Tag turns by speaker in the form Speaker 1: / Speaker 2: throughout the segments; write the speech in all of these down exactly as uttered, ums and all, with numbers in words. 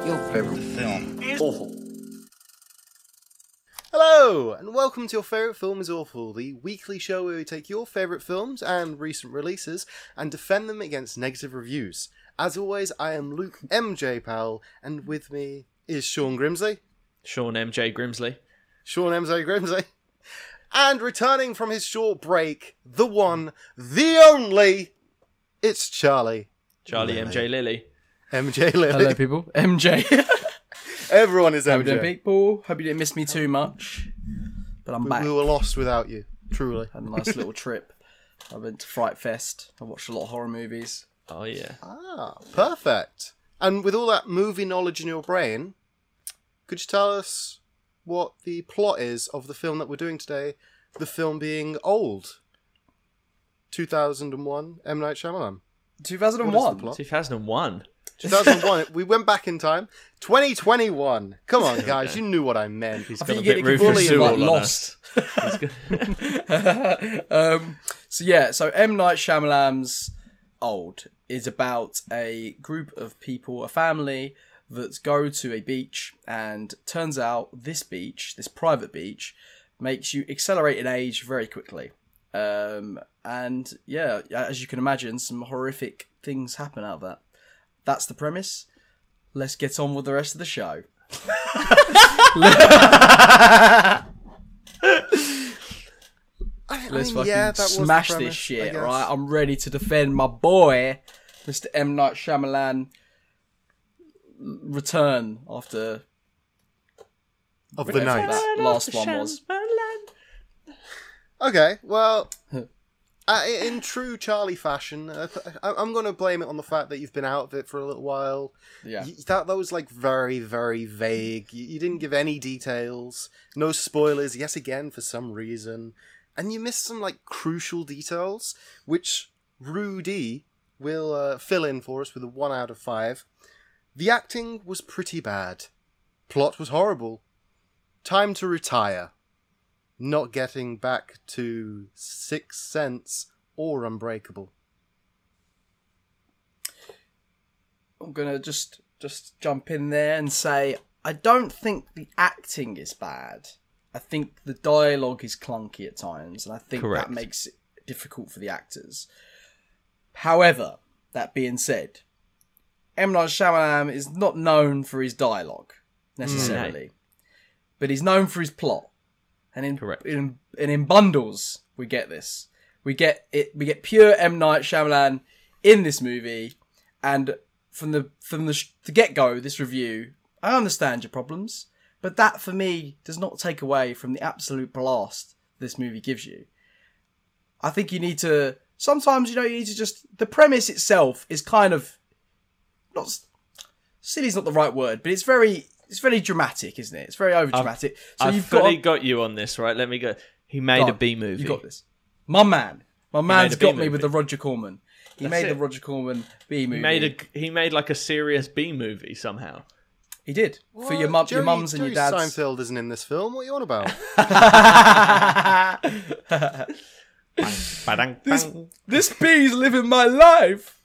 Speaker 1: Your favourite film is awful.
Speaker 2: Hello, and welcome to Your Favourite Film is Awful, the weekly show where we take your favourite films and recent releases and defend them against negative reviews. As always, I am Luke M J Powell, and with me is Sean Grimsley.
Speaker 3: Sean M J Grimsley.
Speaker 2: Sean M J Grimsley. And returning from his short break, the one, the only, it's Charlie.
Speaker 3: Charlie
Speaker 2: Lily.
Speaker 3: M J Lily.
Speaker 2: M J Lily.
Speaker 4: Hello, people. M J.
Speaker 2: Everyone is
Speaker 4: How
Speaker 2: M
Speaker 4: you
Speaker 2: J.
Speaker 4: doing, people? Hope you didn't miss me too much. But I'm
Speaker 2: We,
Speaker 4: back.
Speaker 2: we were lost without you, truly.
Speaker 4: Had a nice little trip. I went to Fright Fest. I watched a lot of horror movies.
Speaker 3: Oh, yeah.
Speaker 2: Ah, perfect. And with all that movie knowledge in your brain, could you tell us what the plot is of the film that we're doing today? The film being Old. two thousand one, M. Night Shyamalan.
Speaker 4: two thousand one.
Speaker 2: What is the plot?
Speaker 3: two thousand one.
Speaker 2: two thousand one. We went back in time. twenty twenty-one. Come on, guys. You knew what I meant.
Speaker 3: He's
Speaker 4: I
Speaker 3: got a
Speaker 4: think you're
Speaker 3: bit
Speaker 4: getting
Speaker 3: Rufus
Speaker 4: fully like,
Speaker 3: Sewell on
Speaker 4: lost. um, so yeah, so M. Night Shyamalan's Old is about a group of people, a family that go to a beach, and turns out this beach, this private beach, makes you accelerate in age very quickly. Um, and yeah, as you can imagine, some horrific things happen out of that. That's the premise. Let's get on with the rest of the show.
Speaker 2: I, I
Speaker 4: Let's
Speaker 2: mean,
Speaker 4: fucking
Speaker 2: yeah, that was the
Speaker 4: smash
Speaker 2: premise,
Speaker 4: this shit,
Speaker 2: I guess.
Speaker 4: right? I'm ready to defend my boy, Mister M. Night Shyamalan. Return after
Speaker 2: Of the
Speaker 4: whatever
Speaker 2: night.
Speaker 4: that last one was.
Speaker 2: Okay, well, uh, in true Charlie fashion, uh, I- I'm going to blame it on the fact that you've been out of it for a little while.
Speaker 4: Yeah.
Speaker 2: Y- That, that was like very, very vague. You, you didn't give any details, no spoilers, yes again, for some reason. And you missed some like crucial details, which Rudy will uh, fill in for us with a one out of five. The acting was pretty bad. Plot was horrible. Time to retire. Not getting back to Sixth Sense or Unbreakable.
Speaker 4: I'm gonna just just jump in there and say I don't think the acting is bad. I think the dialogue is clunky at times, and I think
Speaker 3: Correct.
Speaker 4: that makes it difficult for the actors. However, that being said, M. Night Shyamalan is not known for his dialogue necessarily, but he's known for his plot. And in,
Speaker 3: Correct.
Speaker 4: in and in bundles, we get this. We get it. We get pure M. Night Shyamalan in this movie, and from the from the, the get go, this review, I understand your problems, but that for me does not take away from the absolute blast this movie gives you. I think you need to sometimes, you know, you need to just the premise itself is kind of not silly's not the right word, but it's very. It's very dramatic, isn't it? It's very over dramatic. So
Speaker 3: I've
Speaker 4: you've
Speaker 3: fully
Speaker 4: got,
Speaker 3: got you on this, right? Let me go. He made
Speaker 4: Go
Speaker 3: a
Speaker 4: on.
Speaker 3: B movie.
Speaker 4: You got this. My man. My man's
Speaker 3: made a
Speaker 4: got
Speaker 3: B
Speaker 4: me with the
Speaker 3: movie.
Speaker 4: Roger Corman. He
Speaker 3: That's
Speaker 4: made the
Speaker 3: it.
Speaker 4: Roger Corman B movie.
Speaker 3: He made a. He made like a serious B movie somehow.
Speaker 4: He did. For
Speaker 2: What?
Speaker 4: your mum,
Speaker 2: Jerry,
Speaker 4: your mums and
Speaker 2: Jerry
Speaker 4: your dads.
Speaker 2: Seinfeld isn't in this film. What are you on about?
Speaker 3: Ba-dang,
Speaker 4: This,
Speaker 3: bang.
Speaker 4: this bee's living my life.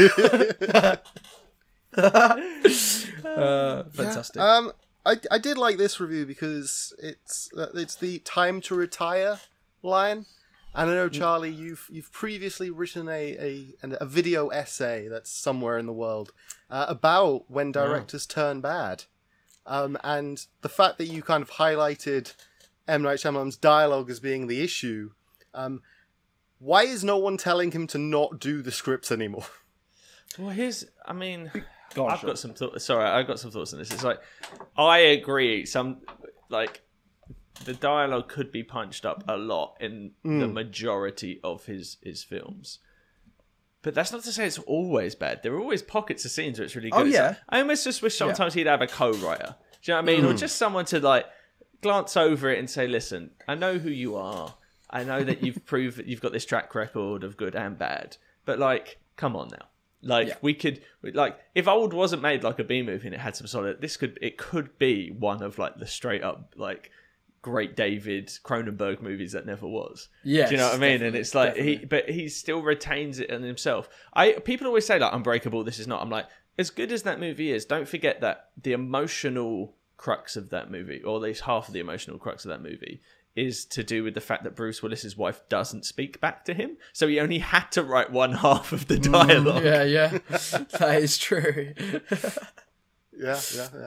Speaker 4: uh, fantastic.
Speaker 2: Um, I, I did like this review because it's uh, it's the time to retire line. And I know, Charlie, you've you've previously written a, a, an- a video essay that's somewhere in the world uh, about when directors turn bad. Um, and the fact that you kind of highlighted M. Night Shyamalan's dialogue as being the issue, um, why is no one telling him to not do the scripts anymore?
Speaker 3: Well, here's. I mean,
Speaker 4: Go on,
Speaker 3: I've
Speaker 4: Sean.
Speaker 3: got some thoughts. Sorry, I've got some thoughts on this. It's like I agree. Some like the dialogue could be punched up a lot in the majority of his his films. But that's not to say it's always bad. There are always pockets of scenes where it's really good.
Speaker 4: Oh,
Speaker 3: It's
Speaker 4: yeah.
Speaker 3: like- I almost just wish sometimes he'd have a co-writer. Do you know what I mean? Or just someone to like glance over it and say, "Listen, I know who you are. I know that you've proved that you've got this track record of good and bad. But like, come on now." Like
Speaker 4: Yeah.
Speaker 3: we could, like, if Old wasn't made like a B movie and it had some solid, this could, it could be one of like the straight up like great David Cronenberg movies that never was.
Speaker 4: Yes,
Speaker 3: Do you know what I mean? And
Speaker 4: definitely,
Speaker 3: it's like he,
Speaker 4: definitely.
Speaker 3: but he still retains it in himself. I people always say like Unbreakable, this is not. I'm like, as good as that movie is, don't forget that the emotional crux of that movie, or at least half of the emotional crux of that movie, is to do with the fact that Bruce Willis's wife doesn't speak back to him. So he only had to write one half of the dialogue.
Speaker 4: Mm, yeah, yeah. That is true.
Speaker 2: Yeah, yeah, yeah.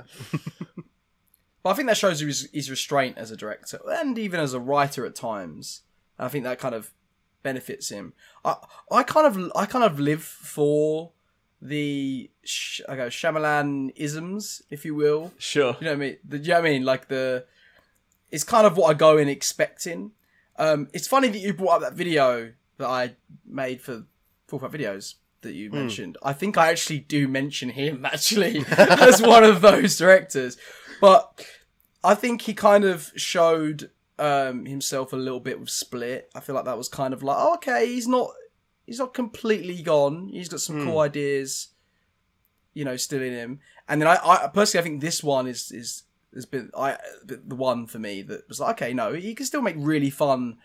Speaker 4: But I think that shows his, his restraint as a director and even as a writer at times. I think that kind of benefits him. I I kind of I kind of live for the sh- I go Shyamalan isms, if you will.
Speaker 3: Sure.
Speaker 4: You know what I mean? The, you know what I mean? Like the, it's kind of what I go in expecting. Um, it's funny that you brought up that video that I made for Full Fat Videos that you mentioned. I think I actually do mention him actually as one of those directors, but I think he kind of showed um, himself a little bit with Split. I feel like that was kind of like, oh, okay, he's not, he's not completely gone. He's got some mm. cool ideas, you know, still in him. And then I, I personally, I think this one is is has been I the one for me that was like, okay, no, he can still make really fun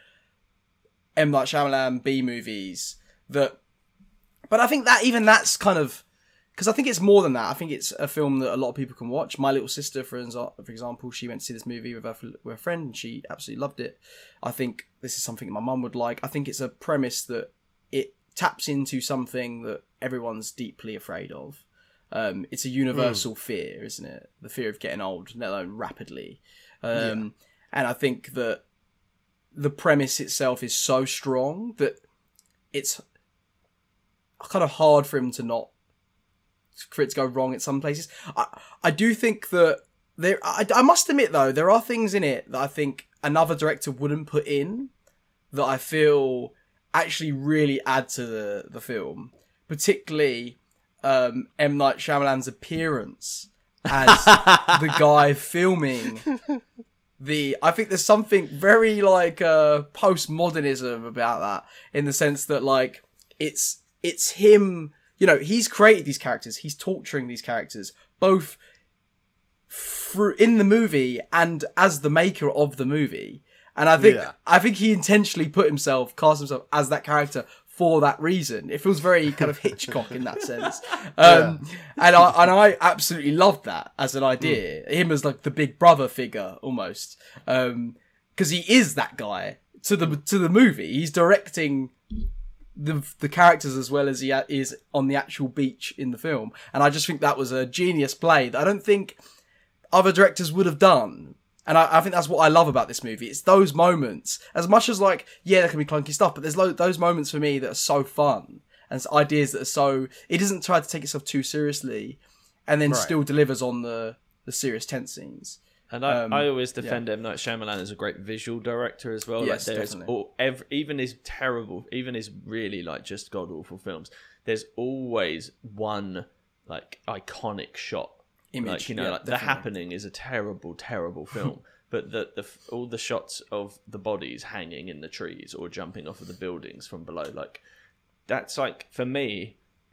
Speaker 4: M. Night Shyamalan B movies that. But I think that even that's kind of, because I think it's more than that. I think it's a film that a lot of people can watch. My little sister, for for example, she went to see this movie with her, with her friend and she absolutely loved it. I think this is something my mum would like. I think it's a premise that it taps into something that everyone's deeply afraid of. Um, it's a universal mm. fear, isn't it? The fear of getting old, let alone rapidly. Um, yeah. And I think that the premise itself is so strong that it's kind of hard for him to not, for it to go wrong at some places. I, I do think that there, I, I must admit though, there are things in it that I think another director wouldn't put in that I feel actually really add to the, the film, particularly um, M. Night Shyamalan's appearance as the guy filming the, I think there's something very like uh, postmodernism about that, in the sense that like it's it's him, you know, he's created these characters, he's torturing these characters both through in the movie and as the maker of the movie. And I think yeah. I think he intentionally put himself, cast himself as that character for that reason. It feels very kind of Hitchcock in that sense. Um, yeah. And I and I absolutely loved that as an idea. Mm. Him as like the big brother figure almost. Um, because he is that guy to the to the movie. He's directing the the characters as well as he is on the actual beach in the film. And I just think that was a genius play that I don't think other directors would have done. And I, I think that's what I love about this movie. It's those moments. As much as like, yeah, there can be clunky stuff, but there's lo- those moments for me that are so fun. And it's ideas that are so... It doesn't try to take itself too seriously and then right. still delivers on the, the serious tense scenes.
Speaker 3: And I,
Speaker 4: um,
Speaker 3: I always defend
Speaker 4: yeah.
Speaker 3: M. Night Shyamalan as a great visual director as well.
Speaker 4: Yes,
Speaker 3: like there's
Speaker 4: definitely.
Speaker 3: all, every, even his terrible, even his really like just god-awful films, there's always one like iconic shot.
Speaker 4: Image,
Speaker 3: like you know,
Speaker 4: yeah,
Speaker 3: like
Speaker 4: definitely.
Speaker 3: The Happening is a terrible, terrible film, but the the all the shots of the bodies hanging in the trees or jumping off of the buildings from below, like that's like for me,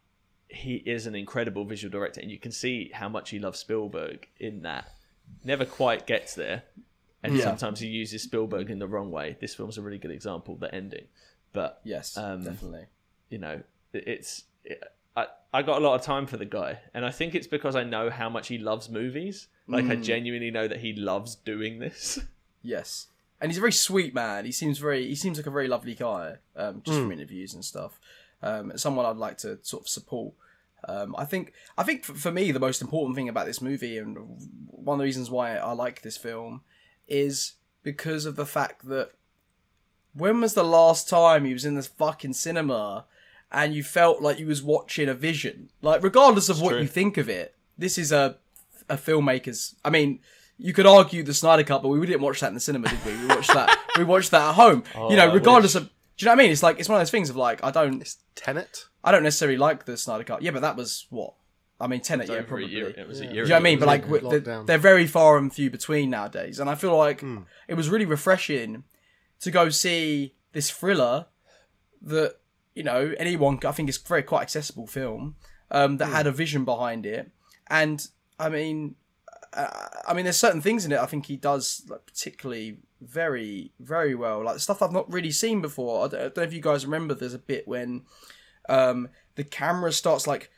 Speaker 3: he is an incredible visual director, and you can see how much he loves Spielberg in that. Never quite gets there, and
Speaker 4: yeah.
Speaker 3: sometimes he uses Spielberg in the wrong way. This film's a really good example. The ending, but
Speaker 4: yes,
Speaker 3: um,
Speaker 4: definitely.
Speaker 3: You know, it, it's. It, I, I got a lot of time for the guy, and I think it's because I know how much he loves movies. Like, mm. I genuinely know that he loves doing this.
Speaker 4: Yes. And he's a very sweet man. He seems very, he seems like a very lovely guy, um, just mm. from interviews and stuff. Um, someone I'd like to sort of support. Um, I think, I think for, for me, the most important thing about this movie, and one of the reasons why I like this film, is because of the fact that when was the last time he was in this fucking cinema and you felt like you was watching a vision? Like, regardless of
Speaker 3: it's
Speaker 4: what
Speaker 3: true.
Speaker 4: you think of it, this is a a filmmaker's... I mean, you could argue the Snyder Cut, but we didn't watch that in the cinema, did we? We watched that We watched that at home.
Speaker 3: Oh,
Speaker 4: you know,
Speaker 3: I
Speaker 4: regardless
Speaker 3: wish.
Speaker 4: of... Do you know what I mean? It's like, it's one of those things of like, I don't...
Speaker 2: It's Tenet?
Speaker 4: I don't necessarily like the Snyder Cut. Yeah, but that was, what? I mean, Tenet, yeah,
Speaker 3: Over a
Speaker 4: probably.
Speaker 3: year- It was a
Speaker 2: Yeah.
Speaker 3: year
Speaker 4: Do you know what I
Speaker 3: ago.
Speaker 4: mean? But like,
Speaker 2: Yeah,
Speaker 4: they're,
Speaker 2: lockdown.
Speaker 4: they're very far and few between nowadays. And I feel like
Speaker 2: Mm.
Speaker 4: it was really refreshing to go see this thriller that, you know, anyone, I think it's a very quite accessible film, um, that mm. had a vision behind it. And, I mean, uh, I mean, there's certain things in it I think he does like, particularly very, very well. Like, stuff I've not really seen before. I don't, I don't know if you guys remember, there's a bit when um, the camera starts, like,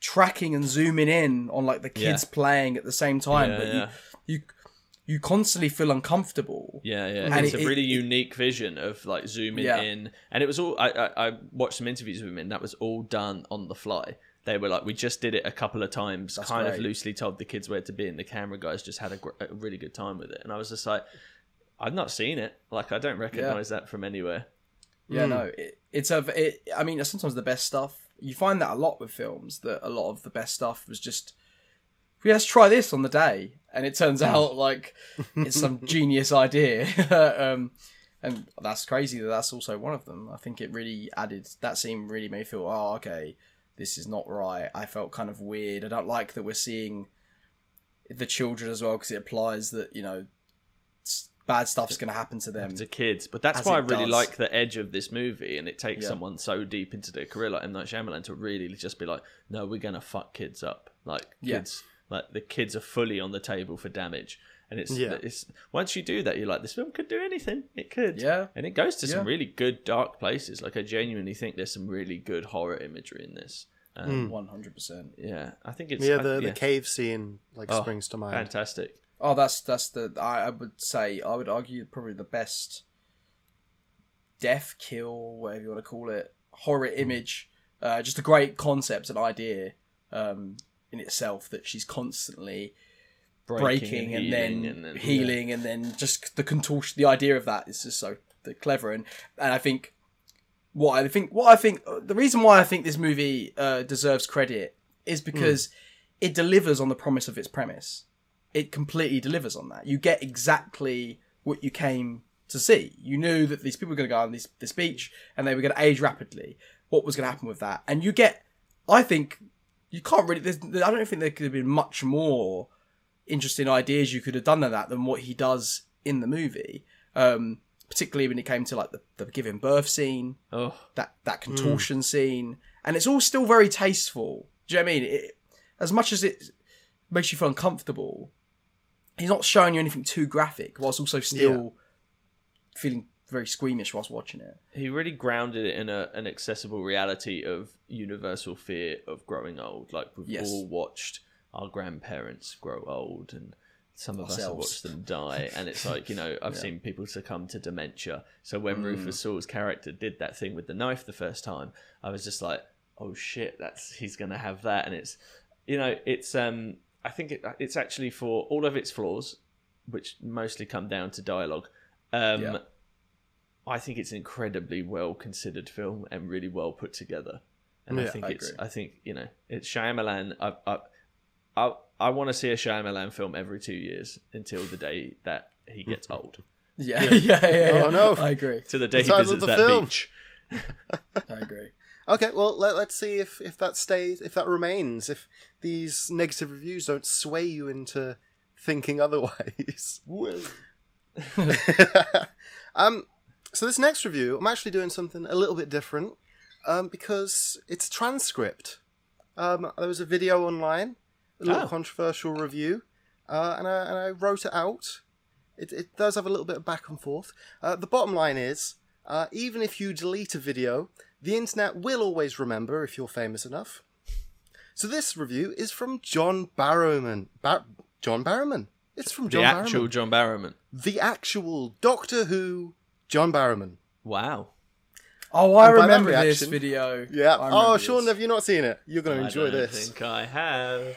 Speaker 4: tracking and zooming in on like the kids
Speaker 3: Yeah.
Speaker 4: playing at the same time,
Speaker 3: Yeah,
Speaker 4: but
Speaker 3: yeah.
Speaker 4: you you you constantly feel uncomfortable.
Speaker 3: Yeah, yeah,
Speaker 4: And
Speaker 3: it's
Speaker 4: it-
Speaker 3: a really
Speaker 4: it-
Speaker 3: unique vision of like zooming
Speaker 4: Yeah.
Speaker 3: in, and it was all. I, I I watched some interviews with him, and that was all done on the fly. They were like, we just did it a couple of times,
Speaker 4: That's
Speaker 3: kind of
Speaker 4: great.
Speaker 3: loosely told the kids where to be, and the camera guys just had a, gr- a really good time with it. And I was just like, I've not seen it. Like, I don't recognize that from anywhere.
Speaker 4: Yeah,
Speaker 2: Mm.
Speaker 4: no, it, it's a. It, I mean, sometimes the best stuff. You find that a lot with films. That a lot of the best stuff was just, yeah, let's try this on the day, and it turns out like it's some genius idea. um, and that's crazy that that's also one of them. I think it really added that scene. Really made me feel, oh, okay, this is not right. I felt kind of weird. I don't like that we're seeing the children as well because it implies that, you know, s- bad stuff's going to happen to them.
Speaker 3: To kids, but that's
Speaker 4: As
Speaker 3: why I
Speaker 4: it
Speaker 3: really
Speaker 4: does.
Speaker 3: like the edge of this movie, and it takes
Speaker 4: Yeah.
Speaker 3: someone so deep into their career like M Night Shyamalan to really just be like, no, we're gonna fuck kids up. Like
Speaker 4: Yeah.
Speaker 3: kids, like the kids are fully on the table for damage, and it's
Speaker 2: Yeah.
Speaker 3: it's once you do that, you're like, this film could do anything. It could,
Speaker 4: Yeah.
Speaker 3: and it goes to some
Speaker 4: Yeah.
Speaker 3: really good dark places. Like I genuinely think there's some really good horror imagery in this. Um,
Speaker 4: One hundred percent.
Speaker 3: Yeah, I think it's
Speaker 2: Yeah,
Speaker 3: I-
Speaker 2: the,
Speaker 3: yeah,
Speaker 2: the cave scene like
Speaker 3: Oh,
Speaker 2: springs to mind.
Speaker 3: fantastic.
Speaker 4: Oh, that's that's the. I, I would say I would argue probably the best death kill, whatever you want to call it, horror image. Uh, just a great concept and idea um, in itself that she's constantly breaking, and, then
Speaker 3: and then-
Speaker 4: healing, and then just the contortion. The idea of that is just so clever, and and I think what I think what I think the reason why I think this movie uh, deserves credit is because it delivers on the promise of its premise. It completely delivers on that. You get exactly what you came to see. You knew that these people were going to go on this this beach and they were going to age rapidly. What was going to happen with that? And you get, I think, you can't really. There's, I don't think there could have been much more interesting ideas you could have done than that than what he does in the movie. Um, particularly when it came to like the, the giving birth scene,
Speaker 3: Oh,
Speaker 4: that that contortion scene, and it's all still very tasteful. Do you know what I mean? It, as much as it makes you feel uncomfortable, he's not showing you anything too graphic, whilst also still feeling very squeamish whilst watching it.
Speaker 3: he really grounded it in a, an accessible reality of universal fear of growing old. Like we've
Speaker 4: Yes.
Speaker 3: all watched our grandparents grow old, and some of us have
Speaker 4: Ourselves.
Speaker 3: watched them die. And it's like, you know, I've
Speaker 4: Yeah.
Speaker 3: seen people succumb to dementia. So when
Speaker 4: Mm.
Speaker 3: Rufus Sewell's character did that thing with the knife the first time, I was just like, oh shit, that's he's gonna have that. And it's, you know, it's um, I think it, it's actually, for all of its flaws, which mostly come down to dialogue. Um,
Speaker 4: Yeah.
Speaker 3: I think it's an incredibly well considered film and really well put together. And I
Speaker 2: Yeah,
Speaker 3: think
Speaker 4: I
Speaker 3: it's,
Speaker 4: agree.
Speaker 3: I think, you know, it's Shyamalan. I, I, I, I want to see a Shyamalan film every two years until the day that he gets old.
Speaker 4: Yeah, yeah, yeah. yeah,
Speaker 2: Oh, no.
Speaker 4: I agree.
Speaker 3: To the day he
Speaker 2: The title of
Speaker 3: visits
Speaker 2: the
Speaker 3: that
Speaker 2: film.
Speaker 3: beach.
Speaker 4: I agree.
Speaker 2: Okay, well, let, let's see if, if that stays, if that remains, if these negative reviews don't sway you into thinking otherwise. um, so this next review, I'm actually doing something a little bit different, um, because it's a transcript. Um, there was a video online, a little
Speaker 3: Oh.
Speaker 2: controversial review, uh, and, I, and I wrote it out. It, it does have a little bit of back and forth. Uh, the bottom line is, uh, even if you delete a video, the internet will always remember if you're famous enough. So this review is from John Barrowman. Bar- John Barrowman. It's from John
Speaker 3: The actual
Speaker 2: Barrowman.
Speaker 3: John Barrowman.
Speaker 2: The actual Doctor Who John Barrowman.
Speaker 3: Wow.
Speaker 4: Oh, I
Speaker 2: And by that
Speaker 4: remember this
Speaker 2: reaction-
Speaker 4: video.
Speaker 2: Yeah.
Speaker 4: I
Speaker 2: Oh,
Speaker 4: remember
Speaker 2: Sean,
Speaker 4: this.
Speaker 2: have you not seen it? You're going to enjoy
Speaker 3: I don't
Speaker 2: this.
Speaker 3: think I have.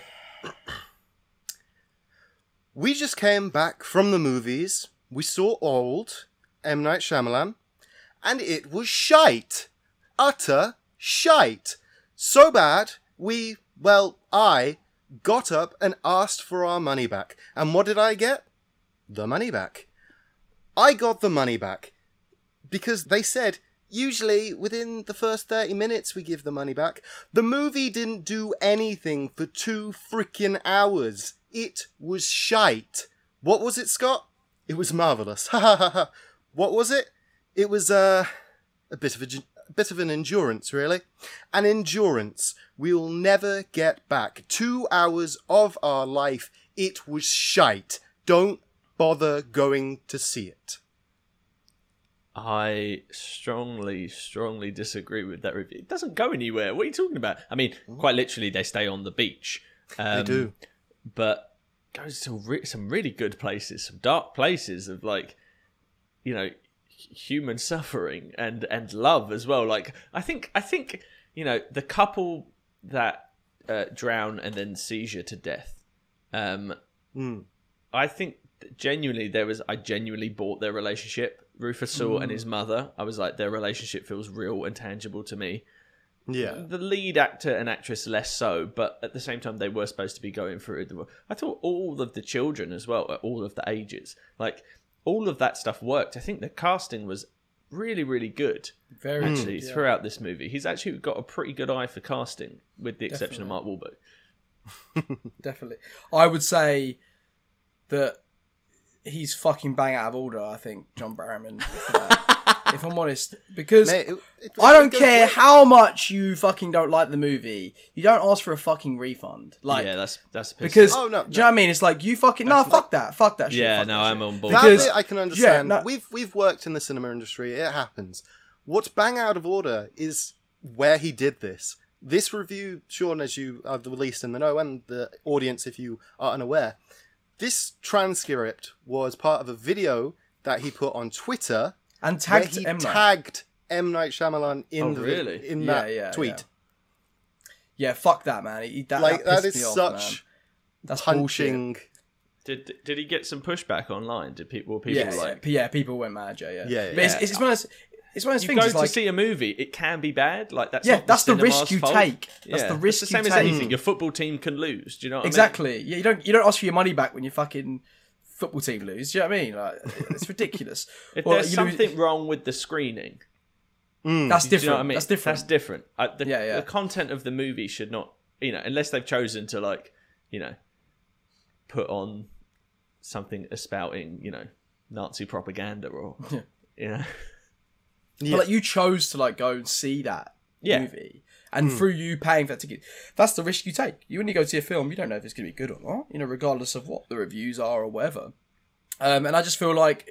Speaker 2: We just came back from the movies. We saw Old, M. Night Shyamalan, and it was shite. Utter shite. So bad, we, well, I got up and asked for our money back. And what did I get? The money back. I got the money back. Because they said, usually within the first thirty minutes we give the money back. The movie didn't do anything for two freaking hours. It was shite. What was it, Scott? It was marvellous. Ha ha ha ha. What was it? It was, uh, a bit of a, a bit of an endurance, really. An endurance we'll never get back. Two hours of our life. It was shite. Don't bother going to see it.
Speaker 3: I strongly, strongly disagree with that review. It doesn't go anywhere. What are you talking about? I mean, quite literally, they stay on the beach. Um,
Speaker 2: They do.
Speaker 3: But goes to re- some really good places, some dark places of like, you know, human suffering and, and love as well. Like, I think, I think, you know, the couple that uh, drown and then seizure to death, um,
Speaker 2: Mm.
Speaker 3: I think genuinely there was, I genuinely bought their relationship. Rufus Sewell and his mother, I was like, their relationship feels real and tangible to me.
Speaker 2: Yeah.
Speaker 3: The lead actor and actress less so, but at the same time they were supposed to be going through the... I thought all of the children as well, at all of the ages, like all of that stuff worked. I think the casting was really, really good.
Speaker 4: Very
Speaker 3: actually,
Speaker 4: good, yeah.
Speaker 3: throughout this movie. He's actually got a pretty good eye for casting, with the exception of Mark Wahlberg.
Speaker 4: Definitely. I would say that he's fucking bang out of order, I think, John Barrowman, for that, if I'm honest. Because
Speaker 2: Mate, it- it-
Speaker 4: I don't
Speaker 2: it goes
Speaker 4: care
Speaker 2: way-
Speaker 4: how much you fucking don't like the movie. You don't ask for a fucking refund. Like,
Speaker 3: yeah, that's that's pissing.
Speaker 4: because,
Speaker 2: Oh, no,
Speaker 4: do you know what I mean? It's like, you fucking, no, fuck that. Fuck that shit.
Speaker 3: yeah,
Speaker 4: fuck
Speaker 3: no,
Speaker 4: that
Speaker 3: I'm
Speaker 4: shit.
Speaker 3: on board.
Speaker 2: That
Speaker 4: Because-
Speaker 2: bit I can understand.
Speaker 4: no-
Speaker 2: We've we've worked in the cinema industry. It happens. What's bang out of order is where he did this. This review, Sean, as you are the least in the know, and the audience, if you are unaware, this transcript was part of a video that he put on Twitter,
Speaker 4: And
Speaker 2: where
Speaker 4: tagged
Speaker 2: he
Speaker 4: M. Night.
Speaker 2: tagged M. Night Shyamalan in
Speaker 3: Oh,
Speaker 2: the
Speaker 3: really?
Speaker 2: in
Speaker 4: Yeah,
Speaker 2: that
Speaker 4: yeah,
Speaker 2: tweet.
Speaker 4: yeah. Yeah, fuck that, man. He, that,
Speaker 2: Like
Speaker 4: that,
Speaker 2: that
Speaker 4: pissed
Speaker 2: is
Speaker 4: me off,
Speaker 2: such
Speaker 4: man. That's bullshit.
Speaker 2: punching.
Speaker 3: Did did he get some pushback online? Did people were people
Speaker 4: Yeah,
Speaker 3: like...
Speaker 4: yeah, yeah, people went mad, yeah, yeah.
Speaker 2: Yeah,
Speaker 4: But it's,
Speaker 3: yeah.
Speaker 4: it's, it's one of those, it's one of those
Speaker 3: You
Speaker 4: things.
Speaker 3: go
Speaker 4: it's
Speaker 3: to
Speaker 4: like,
Speaker 3: see a movie, it can be bad. Like that's
Speaker 4: yeah,
Speaker 3: not
Speaker 4: that's the risk
Speaker 3: cinema's
Speaker 4: you
Speaker 3: fault.
Speaker 4: take. That's
Speaker 3: Yeah.
Speaker 4: the risk
Speaker 3: It's the
Speaker 4: you
Speaker 3: same as
Speaker 4: take.
Speaker 3: anything. Your football team can lose. Do you know what
Speaker 4: Exactly. Yeah, you don't you don't ask for your money back when your fucking football team lose. Do you know what I mean? Like, it's ridiculous.
Speaker 3: I mean? If
Speaker 4: Or,
Speaker 3: there's
Speaker 4: you know,
Speaker 3: something wrong with the screening,
Speaker 4: that's
Speaker 3: do
Speaker 4: different.
Speaker 3: you know what I mean?
Speaker 4: That's different.
Speaker 3: That's different. I, the,
Speaker 4: Yeah, yeah.
Speaker 3: the content of the movie should not, you know, unless they've chosen to like, you know, put on something espouting, you know, Nazi propaganda or, you know.
Speaker 2: Yeah.
Speaker 4: But like, you chose to like go and see that
Speaker 3: Yeah.
Speaker 4: movie, and through you paying for that ticket, that's the risk you take. You when you go see a film, you don't know if it's going to be good or not. You know, regardless of what the reviews are or whatever. Um, and I just feel like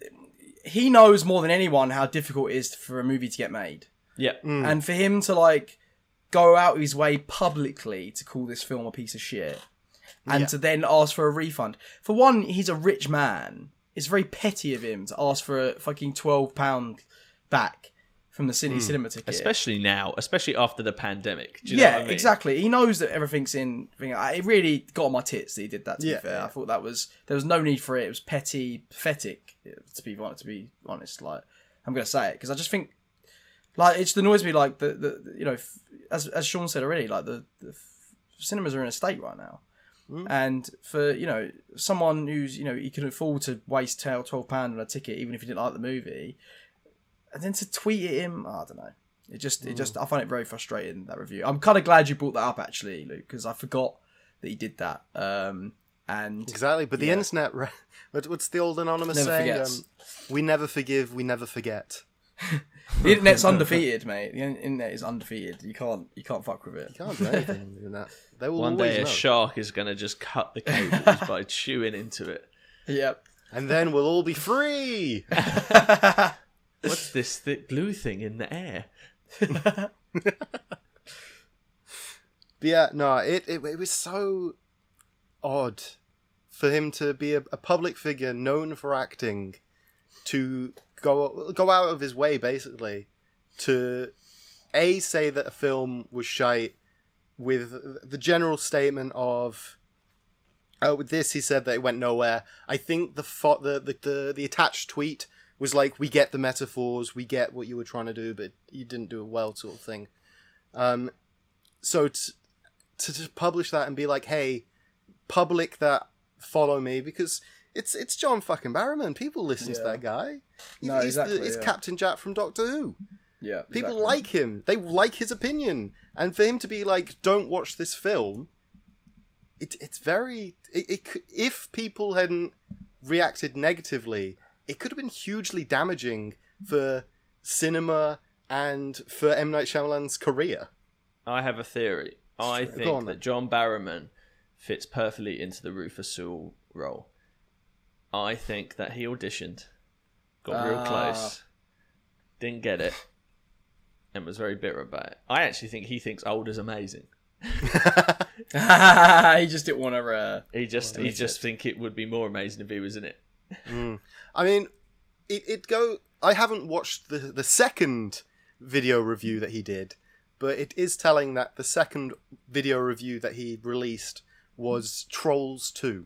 Speaker 4: he knows more than anyone how difficult it is for a movie to get made,
Speaker 3: Yeah.
Speaker 4: and for him to like go out of his way publicly to call this film a piece of shit, and
Speaker 2: Yeah.
Speaker 4: to then ask for a refund. For one, he's a rich man. It's very petty of him to ask for a fucking twelve pound back from the city cinema ticket.
Speaker 3: Especially now, especially after the pandemic. Do you know
Speaker 4: Yeah,
Speaker 3: what I mean?
Speaker 4: exactly. He knows that everything's in. It really got on my tits that he did that. To
Speaker 2: Yeah,
Speaker 4: be fair,
Speaker 2: yeah.
Speaker 4: I thought that was there was no need for it. It was petty, pathetic. To be to be honest, like I'm gonna say it because I just think like it just annoys me. Like the, the you know f- as as Sean said already, like the, the f- cinemas are in a state right now. And for you know someone who's you know he can afford to waste twelve pound on a ticket even if he didn't like the movie, and then to tweet at him, oh, I don't know. It just it just I find it very frustrating, that review. I'm kind of glad you brought that up actually, Luke, because I forgot that he did that. Um, and
Speaker 2: Exactly, but the
Speaker 4: Yeah.
Speaker 2: internet, re- what- what's the old anonymous
Speaker 4: Never
Speaker 2: saying?
Speaker 4: forgets.
Speaker 2: Um, we never forgive, we never forget.
Speaker 4: the internet's undefeated, mate. The in- internet is undefeated. You can't you can't fuck with it.
Speaker 2: You can't do anything in that. They will
Speaker 3: One
Speaker 2: always
Speaker 3: day a
Speaker 2: know.
Speaker 3: shark is going to just cut the cables by chewing into it.
Speaker 4: Yep.
Speaker 2: And then we'll all be free!
Speaker 3: What's this thick blue thing in the air?
Speaker 2: But yeah, no, it, it it was so odd for him to be a, a public figure known for acting to go go out of his way basically to a say that a film was shite with the general statement of oh with this he said that it went nowhere. I think the fo- the, the the the attached tweet was like, we get the metaphors, we get what you were trying to do, but you didn't do it well, sort of thing. Um, so t- to, to publish that and be like, hey, public that follow me, because it's it's John fucking Barrowman. People listen to
Speaker 4: Yeah.
Speaker 2: that guy. He-
Speaker 4: No,
Speaker 2: he's
Speaker 4: exactly,
Speaker 2: the, it's
Speaker 4: yeah.
Speaker 2: Captain Jack from Doctor Who.
Speaker 4: Yeah.
Speaker 2: People
Speaker 4: exactly.
Speaker 2: like him. They like his opinion. And for him to be like, don't watch this film, it, it's very... It, it, c- if people hadn't reacted negatively, it could have been hugely damaging for cinema and for M. Night Shyamalan's career.
Speaker 3: I have a theory. I
Speaker 2: Go
Speaker 3: think
Speaker 2: on,
Speaker 3: that
Speaker 2: then.
Speaker 3: John Barrowman fits perfectly into the Rufus Sewell role. I think that he auditioned, got real
Speaker 4: Ah.
Speaker 3: close, didn't get it, and was very bitter about it. I actually think he thinks old is amazing.
Speaker 4: He just didn't want to. Uh,
Speaker 3: he just he just think it would be more amazing if he was in it.
Speaker 2: Mm. I mean, it it go. I haven't watched the the second video review that he did, but it is telling that the second video review that he released was Trolls two.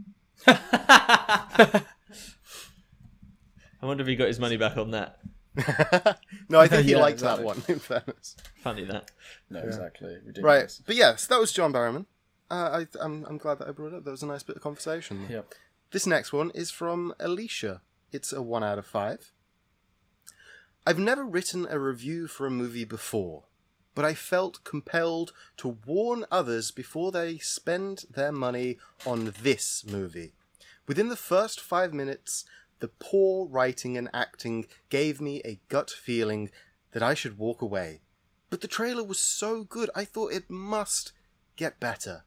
Speaker 3: I wonder if he got his money back on that.
Speaker 2: No, I think he
Speaker 4: Yeah,
Speaker 2: liked
Speaker 4: exactly.
Speaker 2: that one, in fairness.
Speaker 3: Funny that.
Speaker 4: no, exactly. Ridiculous.
Speaker 2: Right, but yes, that was John Barrowman. Uh, I, I'm, I'm glad that I brought it up. That was a nice bit of conversation.
Speaker 4: Yep.
Speaker 2: This next one is from Alicia. It's a one out of five. I've never written a review for a movie before, but I felt compelled to warn others before they spend their money on this movie. Within the first five minutes, the poor writing and acting gave me a gut feeling that I should walk away. But the trailer was so good, I thought it must get better.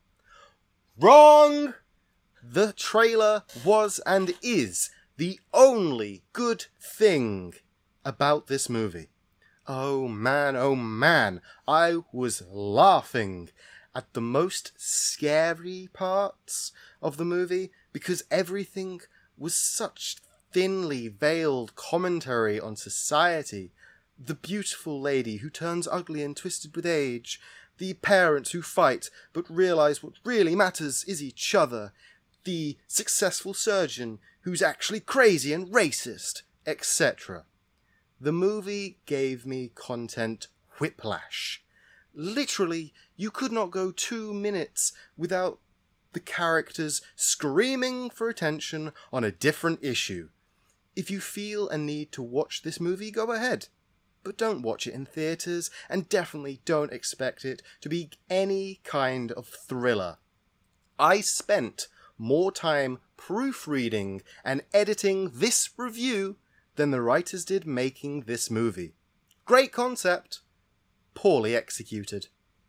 Speaker 2: Wrong! The trailer was and is the only good thing about this movie. Oh man, oh man, I was laughing at the most scary parts of the movie because everything was such thinly veiled commentary on society. The beautiful lady who turns ugly and twisted with age, the parents who fight but realize what really matters is each other, the successful surgeon who's actually crazy and racist, et cetera. The movie gave me content whiplash. Literally, you could not go two minutes without the characters screaming for attention on a different issue. If you feel a need to watch this movie, go ahead. But don't watch it in theatres, and definitely don't expect it to be any kind of thriller. I spent more time proofreading and editing this review than the writers did making this movie. Great concept, poorly executed.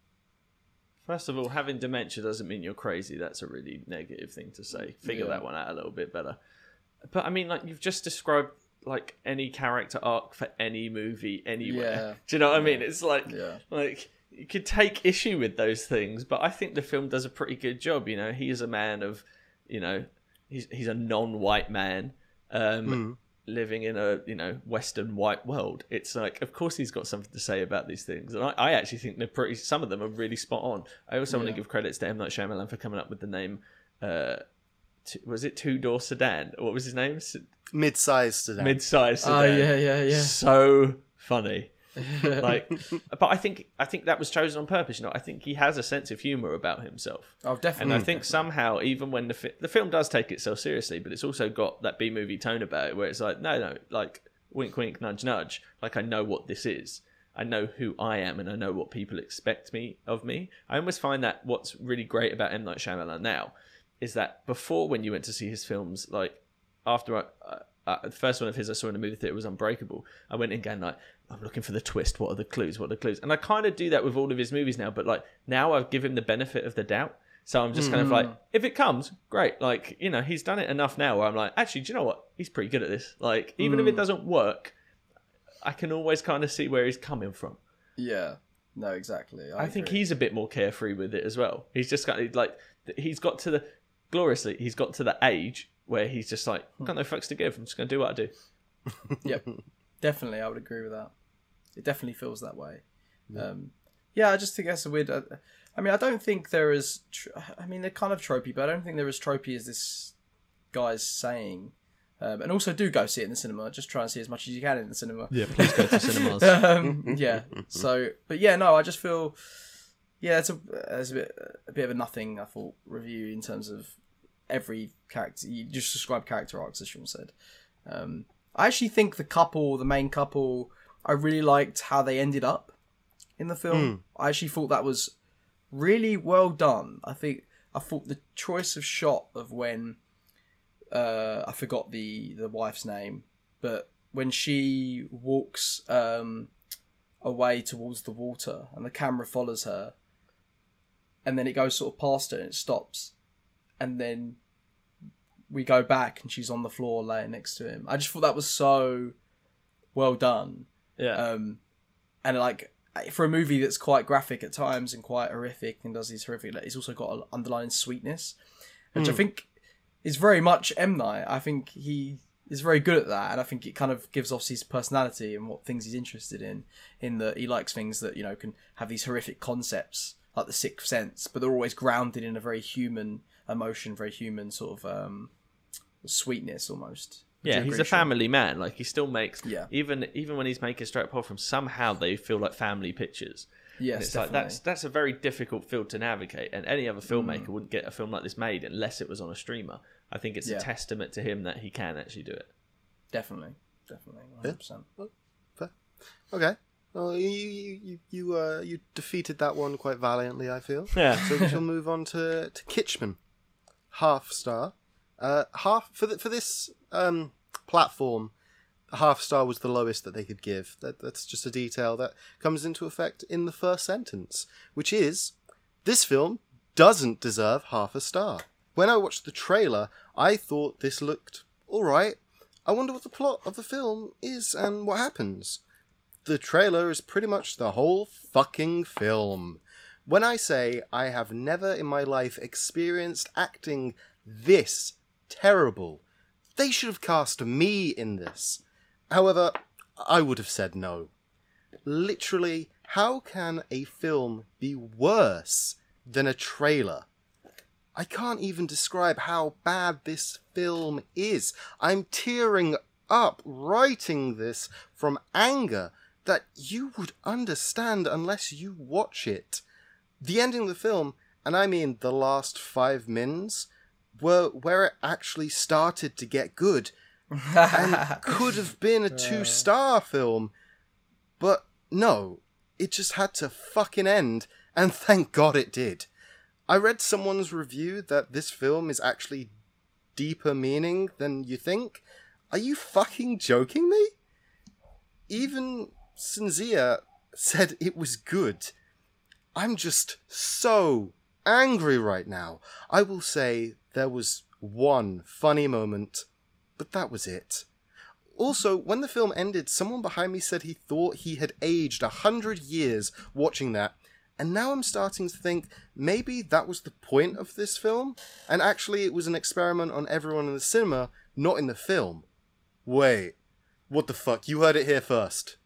Speaker 3: First of all, having dementia doesn't mean you're crazy. That's a really negative thing to say. Figure
Speaker 4: Yeah.
Speaker 3: that one out a little bit better. But I mean, like, you've just described like any character arc for any movie anywhere.
Speaker 4: Yeah.
Speaker 3: Do you know what I mean? It's like,
Speaker 4: Yeah.
Speaker 3: like you could take issue with those things, but I think the film does a pretty good job. You know, he is a man of, you know, he's he's a non-white man. Um,
Speaker 2: Mm.
Speaker 3: living in a, you know, Western white world. It's like, of course he's got something to say about these things. And I, I actually think they're pretty, some of them are really spot on. I also want to
Speaker 4: Yeah.
Speaker 3: give credits to M. Night Shyamalan for coming up with the name, uh, t- was it Two Door Sedan? What was his name? S-
Speaker 2: Mid-sized sedan.
Speaker 3: Mid-sized Sedan.
Speaker 4: Oh, yeah, yeah, yeah.
Speaker 3: So funny. Like, but I think, I think that was chosen on purpose. You know, I think he has a sense of humor about himself.
Speaker 4: Oh,
Speaker 3: And
Speaker 4: definitely.
Speaker 3: I think somehow, even when the fi- the film does take itself seriously, but it's also got that B movie tone about it, where it's like, no, no, like wink, wink, nudge, nudge. Like, I know what this is. I know who I am, and I know what people expect me of me. I almost find that what's really great about M. Night Shyamalan now is that before, when you went to see his films, like after I, uh, uh, the first one of his I saw in a movie theater was Unbreakable. I went in going like, I'm looking for the twist. What are the clues? What are the clues? And I kind of do that with all of his movies now, but like now I've given him the benefit of the doubt. So I'm just kind of like, if it comes, great. Like, you know, he's done it enough now where I'm like, actually, do you know what? He's pretty good at this. Like, even if it doesn't work, I can always kind of see where he's coming from.
Speaker 4: Yeah. No, exactly. I,
Speaker 3: I think
Speaker 4: agree.
Speaker 3: he's a bit more carefree with it as well. He's just got like, he's got to the, gloriously, he's got to the age where he's just like, I've got no fucks to give. I'm just going to do what I do.
Speaker 4: Yep. Definitely, I would agree with that. It definitely feels that way. Um, yeah, I just think that's a weird. Uh, I mean, I don't think they're as. Tr- I mean, they're kind of tropey, but I don't think they're as tropey as this guy's saying. Um, and also, do go see it in the cinema. Just try and see as much as you can in the cinema.
Speaker 3: Yeah, please go to cinemas.
Speaker 4: um, yeah. So, but yeah, no, I just feel. Yeah, it's a it's a bit a bit of a nothing. I thought review in terms of every character. You just describe character arcs, as Sean said. Um, I actually think the couple, the main couple, I really liked how they ended up in the film.
Speaker 2: Mm.
Speaker 4: I actually thought that was really well done. I think I thought the choice of shot of when uh, I forgot the the wife's name, but when she walks um, away towards the water and the camera follows her, and then it goes sort of past her and it stops, and then we go back and she's on the floor laying next to him. I just thought that was so well done.
Speaker 3: Yeah.
Speaker 4: Um, and like for a movie that's quite graphic at times and quite horrific and does these horrific, like, it's also got an underlying sweetness, which
Speaker 2: Mm.
Speaker 4: I think is very much M. Night. I think he is very good at that, and I think it kind of gives off his personality and what things he's interested in. In that he likes things that, you know, can have these horrific concepts like The Sixth Sense, but they're always grounded in a very human emotion, very human sort of um, sweetness almost. Would
Speaker 3: Yeah,
Speaker 4: you
Speaker 3: he's
Speaker 4: agree,
Speaker 3: a
Speaker 4: Sean?
Speaker 3: family man. Like, he still makes,
Speaker 4: Yeah.
Speaker 3: even even when he's making straight apart from, somehow they feel like family pictures.
Speaker 4: Yes,
Speaker 3: And it's
Speaker 4: definitely.
Speaker 3: like that's that's a very difficult field to navigate, and any other filmmaker wouldn't get a film like this made unless it was on a streamer. I think it's
Speaker 4: Yeah.
Speaker 3: a testament to him that he can actually do it.
Speaker 4: Definitely, definitely, one hundred percent.
Speaker 2: Okay. Well, you you you you, uh, you defeated that one quite valiantly, I feel.
Speaker 3: Yeah.
Speaker 2: So we shall move on to to Kitchman, half star. Uh, half for the, for this um platform, a half star was the lowest that they could give. That that's just a detail that comes into effect in the first sentence, which is this film doesn't deserve half a star. When I watched the trailer, I thought this looked all right. I wonder what the plot of the film is and what happens. The trailer is pretty much the whole fucking film. When I say I have never in my life experienced acting this terrible, they should have cast me in this. However, I would have said no. Literally, how can a film be worse than a trailer? I can't even describe how bad this film is. I'm tearing up writing this from anger that you would understand unless you watch it. The ending of the film, and I mean the last five minutes, were where it actually started to get good and could have been a two-star film. But no, it just had to fucking end, and thank God it did. I read someone's review that this film is actually deeper meaning than you think. Are you fucking joking me? Even Sinzia said it was good. I'm just so angry right now. I will say there was one funny moment, but that was it. Also, when the film ended, someone behind me said he thought he had aged a hundred years watching that. And now I'm starting to think maybe that was the point of this film, and actually it was an experiment on everyone in the cinema, not in the film. Wait, what the fuck? You heard it here first.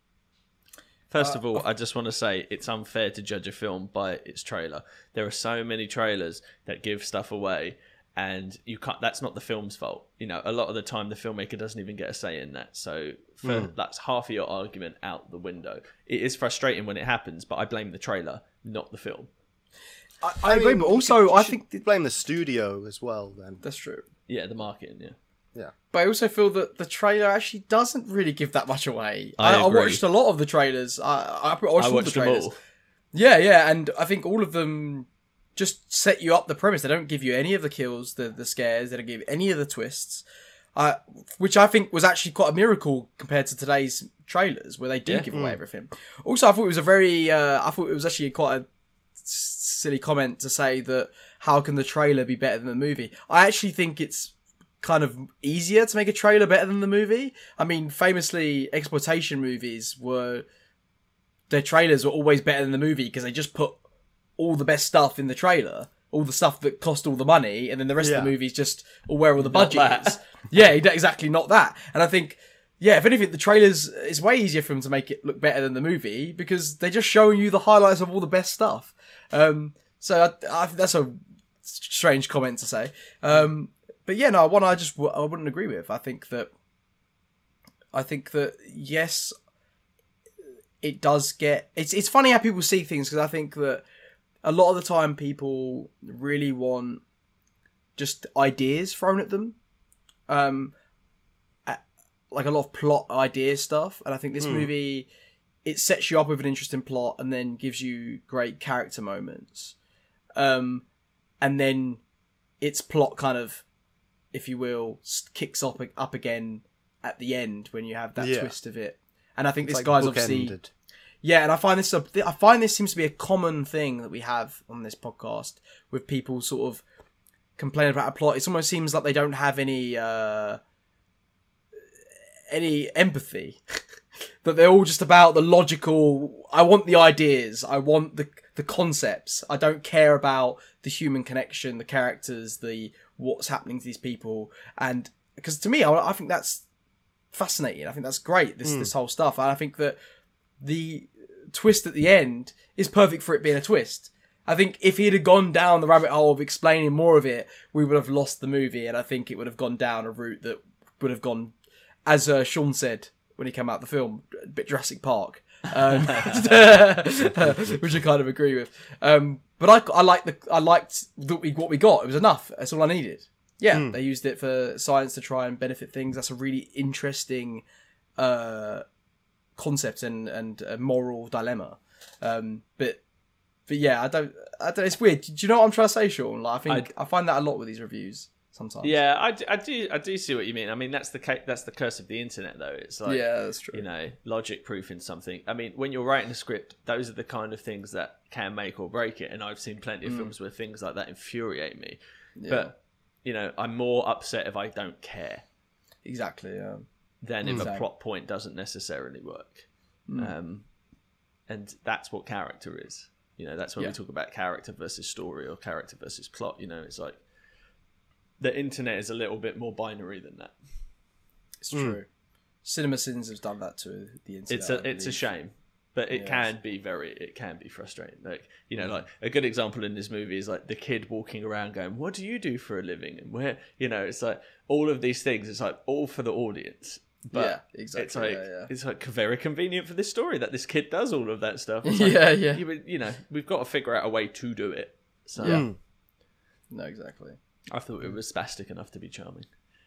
Speaker 3: First of all, I just want to say it's unfair to judge a film by its trailer. There are so many trailers that give stuff away, and you can't. That's not the film's fault. You know, a lot of the time the filmmaker doesn't even get a say in that. So for,
Speaker 2: Mm.
Speaker 3: that's half of your argument out the window. It is frustrating when it happens, but I blame the trailer, not the film.
Speaker 4: I, I, agree,
Speaker 2: mean,
Speaker 4: but
Speaker 2: you
Speaker 4: also
Speaker 2: could- you
Speaker 4: I
Speaker 2: should
Speaker 4: think th-
Speaker 2: blame the studio as well. Then
Speaker 4: that's true.
Speaker 3: Yeah, the marketing. Yeah.
Speaker 2: yeah.
Speaker 4: But I also feel that the trailer actually doesn't really give that much away.
Speaker 3: I
Speaker 4: I, I
Speaker 3: agree.
Speaker 4: watched a lot of the trailers. I, I, watched,
Speaker 3: I
Speaker 4: all
Speaker 3: watched
Speaker 4: the
Speaker 3: them
Speaker 4: trailers.
Speaker 3: all.
Speaker 4: Yeah, yeah, and I think all of them just set you up the premise. They don't give you any of the kills, the the scares. They don't give you any of the twists, uh, which I think was actually quite a miracle compared to today's trailers, where they do
Speaker 3: Yeah.
Speaker 4: give away everything. Also, I thought it was a very, uh, I thought it was actually quite a s- silly comment to say that how can the trailer be better than the movie? I actually think it's kind of easier to make a trailer better than the movie. I mean, famously, exploitation movies were, their trailers were always better than the movie because they just put all the best stuff in the trailer, all the stuff that cost all the money, and then the rest
Speaker 2: Yeah.
Speaker 4: of the movie is just all where all the
Speaker 3: Not
Speaker 4: budget
Speaker 3: that.
Speaker 4: is. Yeah, exactly, not that. And I think, yeah, if anything, the trailers, it's way easier for them to make it look better than the movie because they're just showing you the highlights of all the best stuff. Um, so I, I think that's a strange comment to say. Um, but yeah, no, one I just w- I wouldn't agree with. I think that, I think that yes, it does get. It's it's funny how people see things because I think that a lot of the time people really want just ideas thrown at them. Um, at- like a lot of plot idea stuff, and I think this
Speaker 2: Hmm.
Speaker 4: movie, it sets you up with an interesting plot and then gives you great character moments, um, and then its plot kind of, if you will, s- kicks up up again at the end when you have that
Speaker 2: Yeah.
Speaker 4: twist of it. And I think
Speaker 2: It's
Speaker 4: this
Speaker 2: like
Speaker 4: guy's obviously.
Speaker 2: bookended.
Speaker 4: Yeah, and I find this a, I find this seems to be a common thing that we have on this podcast with people sort of complaining about a plot. It almost seems like they don't have any uh, any empathy that they're all just about the logical. I want the ideas. I want the the concepts. I don't care about the human connection, the characters, the what's happening to these people. And because to me, I, I think that's fascinating. I think that's great. This mm. this whole stuff. And I think that the twist at the end is perfect for it being a twist. I think if he'd have gone down the rabbit hole of explaining more of it, we would have lost the movie, and I think it would have gone down a route that would have gone, as uh, Sean said when he came out of the film, a bit Jurassic Park, um, which I kind of agree with. Um, but I, I like the I liked the, what we got. It was enough. That's all I needed. Yeah, mm. they used it for science to try and benefit things. That's a really interesting uh, concept and and a moral dilemma. Um, but. But yeah, I don't. I don't. It's weird. Do you know what I'm trying to say, Sean? Like, I think I, I find that a lot with these reviews sometimes.
Speaker 3: Yeah, I, I do. I do see what you mean. I mean, that's the ca- that's the curse of the internet, though. It's like,
Speaker 4: yeah, that's true.
Speaker 3: You know, logic proofing something. I mean, when you're writing a script, those are the kind of things that can make or break it. And I've seen plenty of mm. films where things like that infuriate me. Yeah. But you know, I'm more upset if I don't care.
Speaker 4: Exactly. Yeah.
Speaker 3: Than if mm. a plot point doesn't necessarily work. Mm. Um, and that's what character is. You know, that's when yeah. we talk about character versus story or character versus plot. You know, it's like the internet is a little bit more binary than that.
Speaker 4: It's true. Mm. Cinema Sins has done that to the internet.
Speaker 3: It's a it's a shame, but it yeah, can be very it can be frustrating. Like, you know, like a good example in this movie is like the kid walking around going, "What do you do for a living?" And where, you know, it's like all of these things. It's like all for the audience. But
Speaker 4: yeah, exactly.
Speaker 3: It's like
Speaker 4: yeah, yeah.
Speaker 3: it's like very convenient for this story that this kid does all of that stuff. Like,
Speaker 4: yeah, yeah.
Speaker 3: You, you know, we've got to figure out a way to do it. So
Speaker 4: yeah. Mm. No, exactly.
Speaker 3: I thought it was spastic enough to be charming.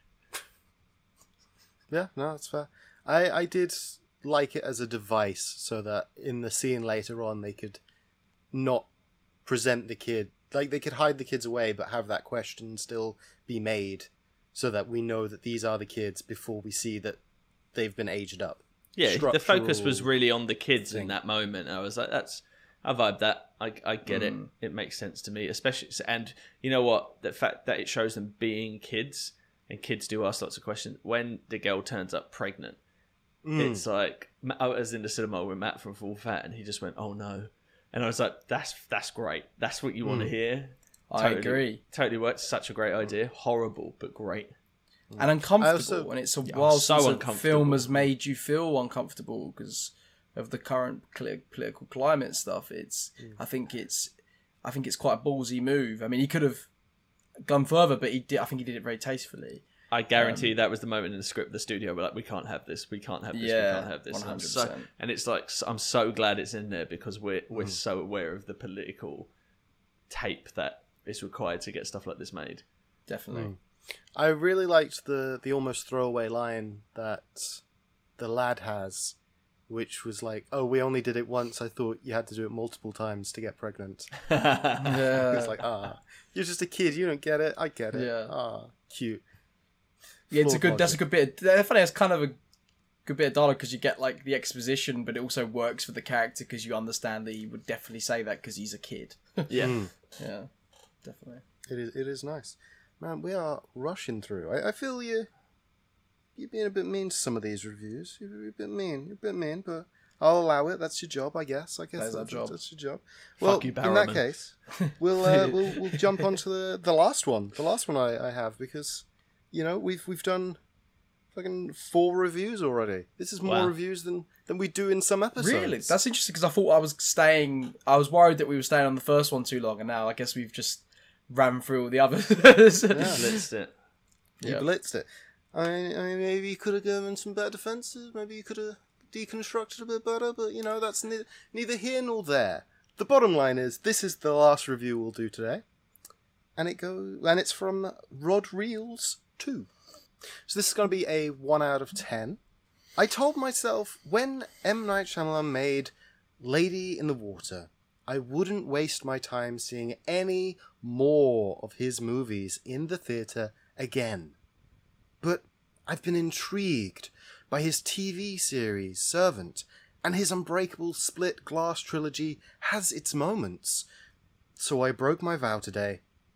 Speaker 2: Yeah, no, that's fair. I I did like it as a device, so that in the scene later on they could not present the kid, like they could hide the kids away, but have that question still be made. So that we know that these are the kids before we see that they've been aged up.
Speaker 3: Yeah, the focus was really on the kids thing. In that moment. I was like, that's, I vibe that. I, I get mm. it. It makes sense to me, especially. And you know what? The fact that it shows them being kids, and kids do ask lots of questions. When the girl turns up pregnant, mm. it's like, I was in the cinema with Matt from Full Fat, and he just went, "Oh no," and I was like, "That's that's great. That's what you mm. want to hear."
Speaker 4: Totally, I agree.
Speaker 3: Totally worked. Such a great idea. Horrible, but great.
Speaker 4: And uncomfortable. Also, and it's a
Speaker 3: yeah,
Speaker 4: while
Speaker 3: so
Speaker 4: since a film has made you feel uncomfortable because of the current political climate stuff. It's. Mm. I think it's. I think it's quite a ballsy move. I mean, he could have gone further, but he did. I think he did it very tastefully.
Speaker 3: I guarantee um, that was the moment in the script. The studio were like, "We can't have this. We can't have this.
Speaker 4: Yeah,
Speaker 3: we can't have this."
Speaker 4: one hundred percent.
Speaker 3: And, so, and it's like, I'm so glad it's in there because we're we're mm. so aware of the political tape that is required to get stuff like this made.
Speaker 4: Definitely. Mm.
Speaker 2: I really liked the, the almost throwaway line that the lad has, which was like, "Oh, we only did it once. I thought you had to do it multiple times to get pregnant."
Speaker 4: Yeah.
Speaker 2: It's like, ah, you're just a kid. You don't get it. I get it.
Speaker 4: Yeah.
Speaker 2: Ah, cute.
Speaker 4: Yeah, it's a good. That's a good bit. Of, funny, it's kind of a good bit of dialogue because you get like the exposition, but it also works for the character because you understand that he would definitely say that because he's a kid.
Speaker 3: Yeah.
Speaker 2: Mm.
Speaker 4: Yeah. Definitely.
Speaker 2: It is. It is nice, man. We are rushing through. I, I feel you. You're being a bit mean to some of these reviews. You're a bit mean. You're a bit mean, but I'll allow it. That's your job, I guess. I guess
Speaker 4: that's,
Speaker 2: that's,
Speaker 4: job.
Speaker 2: that's your job. Well,
Speaker 3: you,
Speaker 2: in that case, we'll uh, we'll we'll jump onto the, the last one. The last one I, I have because, you know, we've we've done fucking four reviews already. This is more
Speaker 3: wow.
Speaker 2: reviews than than we do in some episodes.
Speaker 4: Really, that's interesting because I thought I was staying. I was worried that we were staying on the first one too long, and now I guess we've just ran through all the others.
Speaker 2: Yeah,
Speaker 3: blitzed it.
Speaker 2: You yeah. blitzed it. I mean, I mean, maybe you could have given some better defenses. Maybe you could have deconstructed a bit better. But you know, that's ne- neither here nor there. The bottom line is, this is the last review we'll do today, and it go and it's from Rod Reels two. So this is going to be a one out of ten. I told myself when M. Night Shyamalan made Lady in the Water, I wouldn't waste my time seeing any more of his movies in the theatre again. But I've been intrigued by his T V series, Servant, and his Unbreakable Split Glass trilogy has its moments. So I broke my vow today.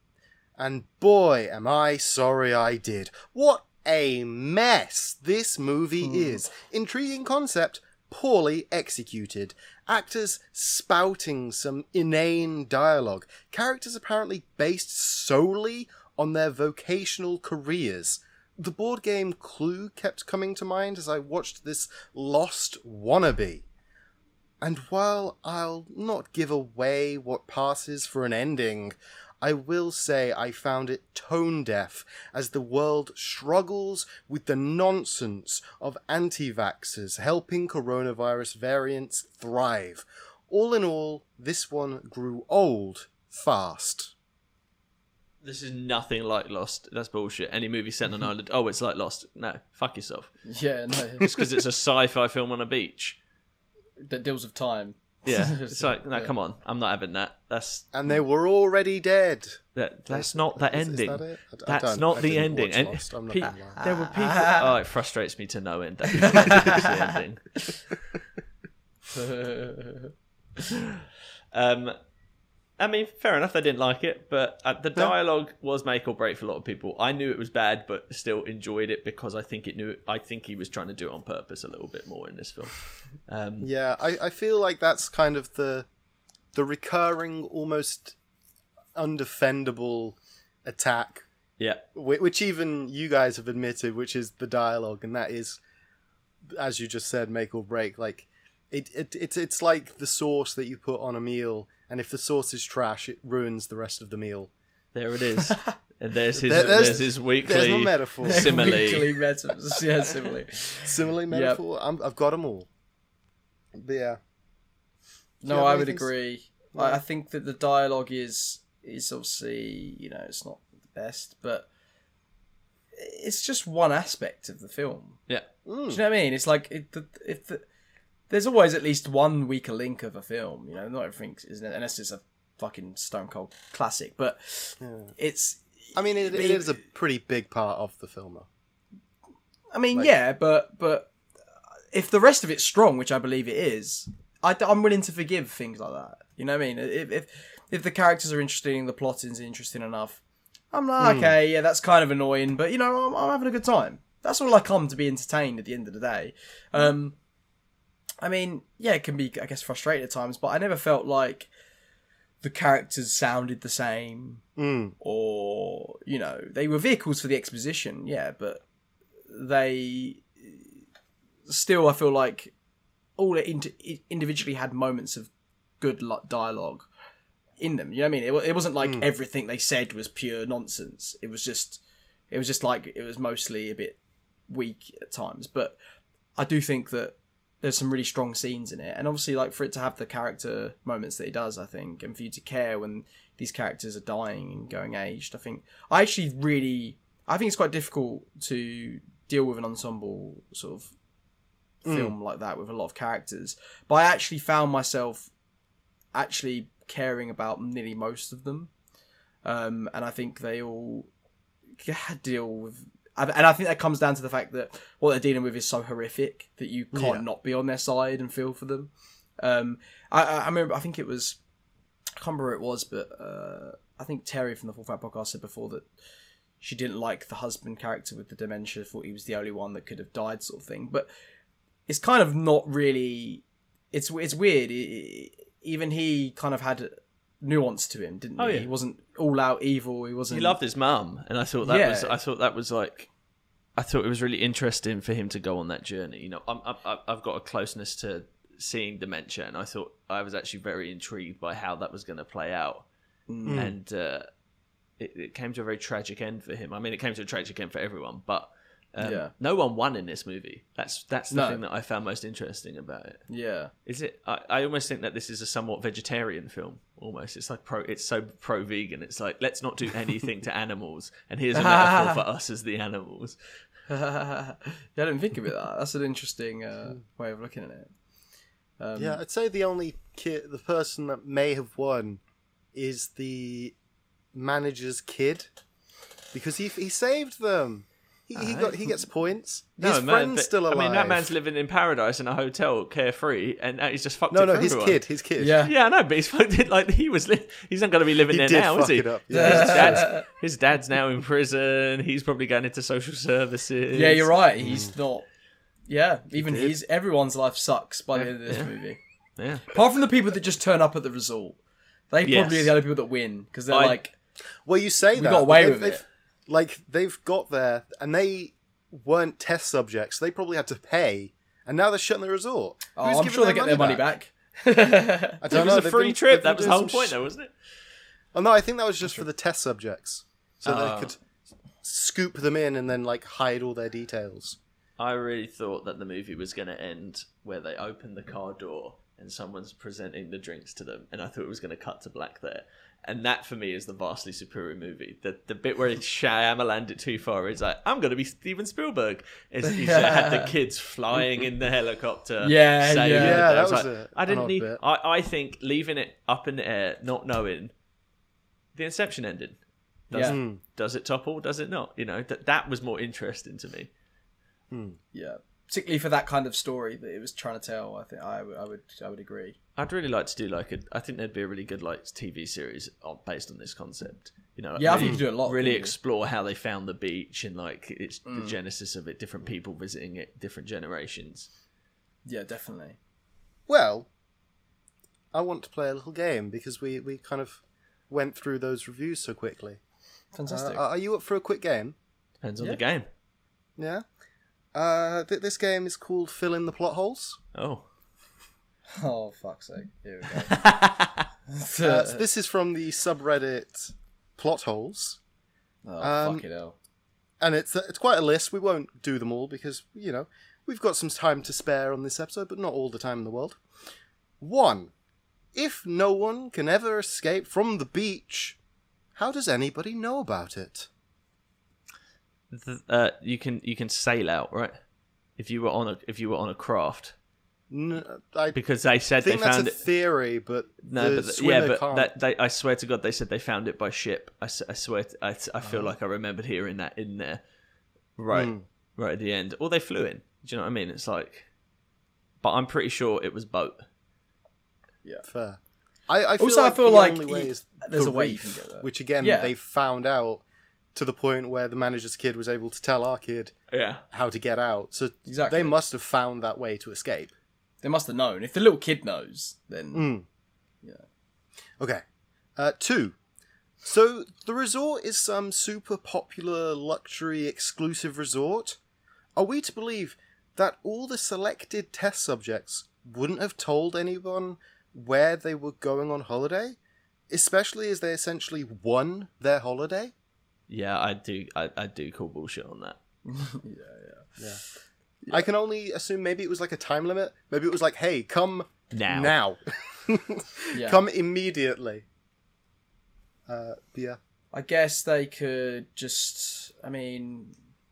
Speaker 2: And boy, am I sorry I did. What a mess this movie is. Intriguing concept, poorly executed. Actors spouting some inane dialogue. Characters apparently based solely on their vocational careers. The board game Clue kept coming to mind as I watched this Lost wannabe. And while I'll not give away what passes for an ending, I will say I found it tone-deaf as the world struggles with the nonsense of anti-vaxxers helping coronavirus variants thrive. All in all, this one grew old fast.
Speaker 3: This is nothing like Lost. That's bullshit. Any movie set on an island, oh, it's like Lost. No, fuck yourself.
Speaker 4: Yeah, no.
Speaker 3: Just because it's a sci-fi film on a beach.
Speaker 4: That deals with time.
Speaker 3: Yeah, it's like, no,
Speaker 4: Yeah.
Speaker 3: come on. I'm not having that. That's
Speaker 2: And they were already dead.
Speaker 3: that. That's not the
Speaker 2: Is- is
Speaker 3: ending.
Speaker 2: that it? I- I
Speaker 3: That's
Speaker 2: don't-
Speaker 3: not
Speaker 2: I
Speaker 3: the
Speaker 2: didn't
Speaker 3: ending.
Speaker 2: watch
Speaker 3: And
Speaker 2: Lost, I'm not
Speaker 3: pe-
Speaker 2: gonna lie.
Speaker 3: there were people. Oh, it frustrates me to no end. That it's the ending. Um, I mean, fair enough. They didn't like it, but uh, the dialogue was make or break for a lot of people. I knew it was bad, but still enjoyed it because I think it knew. I think he was trying to do it on purpose a little bit more in this film. Um,
Speaker 2: Yeah, I, I feel like that's kind of the the recurring, almost undefendable attack,
Speaker 3: yeah,
Speaker 2: whi- which even you guys have admitted, which is the dialogue, and that is, as you just said, make or break. Like, it, it it's it's like the sauce that you put on a meal, and if the sauce is trash, it ruins the rest of the meal.
Speaker 3: there it is. And there's his
Speaker 2: There- there's-
Speaker 3: there's his weekly
Speaker 2: There's my metaphor.
Speaker 3: simile.
Speaker 4: Weekly metaphors. Yeah, simile.
Speaker 2: Simile metaphor. I'm, I've got them all. But yeah. Do you
Speaker 4: No,
Speaker 2: have
Speaker 4: I would
Speaker 2: anything-
Speaker 4: agree. I, I think that the dialogue is is obviously, you know, it's not the best, but it's just one aspect of the film.
Speaker 3: Yeah.
Speaker 4: Do you know what I mean? It's like it, the, if the, there's always at least one weaker link of a film. You know, not everything is, unless it's a fucking stone cold classic. But it's.
Speaker 2: I mean, it, it is a pretty big part of the film, though.
Speaker 4: I mean,
Speaker 2: Like-
Speaker 4: yeah, but but if the rest of it's strong, which I believe it is, I, am willing to forgive things like that. You know what I mean? If if if the characters are interesting, the plot is interesting enough, I'm like, okay, yeah, that's kind of annoying, but you know, I'm, I'm having a good time. That's all I come to be entertained at the end of the day. Um, I mean, yeah, it can be, I guess, frustrating at times, but I never felt like the characters sounded the same,
Speaker 2: Mm.
Speaker 4: or you know, they were vehicles for the exposition, yeah, but they still, I feel like all it individually had moments of good dialogue in them. You know what I mean? It, it wasn't like
Speaker 2: Mm.
Speaker 4: everything they said was pure nonsense. It was just, it was just like, it was mostly a bit weak at times. But I do think that there's some really strong scenes in it. And obviously, like, for it to have the character moments that it does, I think, and for you to care when these characters are dying and going aged, I think, I actually really, I think it's quite difficult to deal with an ensemble sort of film like that with a lot of characters. But I actually found myself actually caring about nearly most of them. Um, and I think they all deal with... And I think that comes down to the fact that what they're dealing with is so horrific that you can't
Speaker 2: Yeah.
Speaker 4: not be on their side and feel for them. Um, I, I I remember, I think it was, I can't remember who it was, but uh, I think Terry from the Full Fat Podcast said before that she didn't like the husband character with the dementia, thought he was the only one that could have died, sort of thing. But it's kind of not really, it's it's weird. It, it, even he kind of had nuance to him, didn't
Speaker 3: Oh,
Speaker 4: he?
Speaker 3: yeah.
Speaker 4: He wasn't all out evil. He wasn't.
Speaker 3: He loved his mum, and I thought that
Speaker 4: Yeah.
Speaker 3: was I thought that was like I thought it was really interesting for him to go on that journey. You know, I'm, I'm, I've got a closeness to seeing dementia, and I thought I was actually very intrigued by how that was going to play out,
Speaker 4: Mm.
Speaker 3: and uh, it, it came to a very tragic end for him. I mean, it came to a tragic end for everyone, but um,
Speaker 4: Yeah.
Speaker 3: no one won in this movie. That's that's the
Speaker 4: No.
Speaker 3: thing that I found most interesting about it.
Speaker 4: Yeah.
Speaker 3: Is it? I, I almost think that this is a somewhat vegetarian film. Almost, it's like pro. It's so pro-vegan. It's like, let's not do anything to animals, and here's a metaphor for us as the animals.
Speaker 4: yeah, I didn't think of it that. That's an interesting uh, way of looking at it. Um,
Speaker 2: Yeah, I'd say the only kid, the person that may have won, is the manager's kid, because he he saved them. He, he got he gets points. His
Speaker 3: man,
Speaker 2: friend's
Speaker 3: but-
Speaker 2: still alive.
Speaker 3: I mean, that man's living in paradise in a hotel, carefree, and now he's just fucked
Speaker 2: no,
Speaker 3: it
Speaker 2: no,
Speaker 3: for
Speaker 2: his
Speaker 3: everyone.
Speaker 2: kid, his kid.
Speaker 4: Yeah.
Speaker 3: Yeah, I know, but he's fucked it like he was. Li- he's not going to be living
Speaker 2: He
Speaker 3: there
Speaker 2: did
Speaker 3: now,
Speaker 2: fuck
Speaker 3: is he?
Speaker 2: it up.
Speaker 3: His
Speaker 2: Yeah.
Speaker 3: dad's his dad's now in prison. He's probably going into social services.
Speaker 4: Yeah, you're right. He's not. Yeah, even
Speaker 2: did.
Speaker 4: his everyone's life sucks by the
Speaker 3: Yeah,
Speaker 4: end of this
Speaker 3: yeah.
Speaker 4: movie.
Speaker 3: Yeah.
Speaker 4: Apart from the people that just turn up at the resort. They
Speaker 3: Yes.
Speaker 4: probably are the only people that win because they're
Speaker 3: I-
Speaker 4: like,
Speaker 2: Well, you say
Speaker 4: We
Speaker 2: that.
Speaker 4: got
Speaker 2: but
Speaker 4: away
Speaker 2: they've-
Speaker 4: with
Speaker 2: they've-
Speaker 4: it.
Speaker 2: Like, they've got there, and they weren't test subjects. They probably had to pay, and now they're shutting the resort.
Speaker 4: oh,
Speaker 2: Who's
Speaker 4: I'm
Speaker 2: giving
Speaker 4: sure they get their money back.
Speaker 2: I
Speaker 3: It
Speaker 2: don't
Speaker 3: was
Speaker 2: know.
Speaker 3: a
Speaker 2: they've
Speaker 3: free
Speaker 2: been-
Speaker 3: trip.
Speaker 2: they've been
Speaker 3: That was the
Speaker 2: doing
Speaker 3: whole
Speaker 2: some
Speaker 3: point,
Speaker 2: sh-
Speaker 3: though, wasn't it?
Speaker 2: Oh no, I think that was just for the test subjects, so
Speaker 3: Oh.
Speaker 2: they could scoop them in and then like hide all their details.
Speaker 3: I really thought that the movie was going to end where they open the car door and someone's presenting the drinks to them, and I thought it was going to cut to black there. And that, for me, is the vastly superior movie. The the bit where Shyamalan it too far is like, I'm going to be Steven Spielberg. Is he had the kids flying in the helicopter.
Speaker 4: Yeah,
Speaker 3: saving
Speaker 4: yeah.
Speaker 3: the
Speaker 2: Yeah,
Speaker 3: day.
Speaker 2: that
Speaker 3: I was
Speaker 2: was
Speaker 3: like,
Speaker 2: a-
Speaker 3: I
Speaker 2: an
Speaker 3: didn't
Speaker 2: odd
Speaker 3: need.
Speaker 2: bit.
Speaker 3: I, I think leaving it up in the air, not knowing the Inception ending. Does,
Speaker 4: Yeah.
Speaker 2: Mm.
Speaker 3: does it topple? Does it not? You know, that that was more interesting to me.
Speaker 4: Yeah, particularly for that kind of story that it was trying to tell. I think I, would- I would I would agree.
Speaker 3: I'd really like to do like a. I think there'd be a really good like T V series on, based on this concept. You know, like,
Speaker 4: Yeah, I
Speaker 3: really,
Speaker 4: think you could do a lot,
Speaker 3: Really
Speaker 4: couldn't you?
Speaker 3: explore how they found the beach and like it's
Speaker 4: Mm.
Speaker 3: the genesis of it. Different people visiting it, different generations.
Speaker 4: Yeah, definitely.
Speaker 2: Well, I want to play a little game because we we kind of went through those reviews so quickly. Uh,
Speaker 4: Fantastic.
Speaker 2: are you up for a quick game?
Speaker 3: Depends on
Speaker 4: Yeah.
Speaker 3: the game.
Speaker 2: Yeah. Uh, th- this game is called Fill in the Plot Holes.
Speaker 3: Oh,
Speaker 4: oh fuck's sake! Here we go.
Speaker 2: Uh, so this is from the subreddit Plot Holes.
Speaker 4: oh
Speaker 2: um,
Speaker 4: fucking hell!
Speaker 2: And it's it's quite a list. We won't do them all because, you know, we've got some time to spare on this episode, but not all the time in the world. One. If no one can ever escape from the beach, how does anybody know about it?
Speaker 3: the, uh, you can you can sail out, right? If you were on a if you were on a craft,
Speaker 2: N- I
Speaker 3: because they said
Speaker 2: think
Speaker 3: they
Speaker 2: that's
Speaker 3: found
Speaker 2: a
Speaker 3: it.
Speaker 2: theory, but
Speaker 3: No,
Speaker 2: the
Speaker 3: but the,
Speaker 2: swimmer
Speaker 3: yeah, but
Speaker 2: can't.
Speaker 3: that, they, I swear to God, they said they found it by ship. I, s- I swear, to, I, I feel
Speaker 2: Uh-huh.
Speaker 3: like I remembered hearing that in there, right,
Speaker 2: Hmm.
Speaker 3: right at the end. Or they flew in. Do you know what I mean? It's like, but I'm pretty sure it was boat.
Speaker 2: Fair. I, I feel
Speaker 4: Also, I
Speaker 2: like
Speaker 4: feel
Speaker 2: the
Speaker 4: like
Speaker 2: only way
Speaker 4: y-
Speaker 2: is
Speaker 4: there's
Speaker 2: the
Speaker 4: a way you
Speaker 2: reef,
Speaker 4: can get there.
Speaker 2: which again
Speaker 4: Yeah.
Speaker 2: they found out to the point where the manager's kid was able to tell our kid
Speaker 3: Yeah,
Speaker 2: how to get out. So
Speaker 4: Exactly.
Speaker 2: they must have found that way to escape.
Speaker 4: They must have known. If the little kid knows, then
Speaker 2: Mm.
Speaker 4: yeah.
Speaker 2: Okay. Uh, two. So the resort is some super popular luxury exclusive resort. Are we to believe that all the selected test subjects wouldn't have told anyone where they were going on holiday? Especially as they essentially won their holiday?
Speaker 3: yeah, I do. I, I do call bullshit on that.
Speaker 2: I can only assume maybe it was like a time limit. Maybe it was like, hey, come
Speaker 3: Now.
Speaker 2: now.
Speaker 4: Yeah.
Speaker 2: Come immediately. Uh, but yeah.
Speaker 4: I guess they could just. I mean,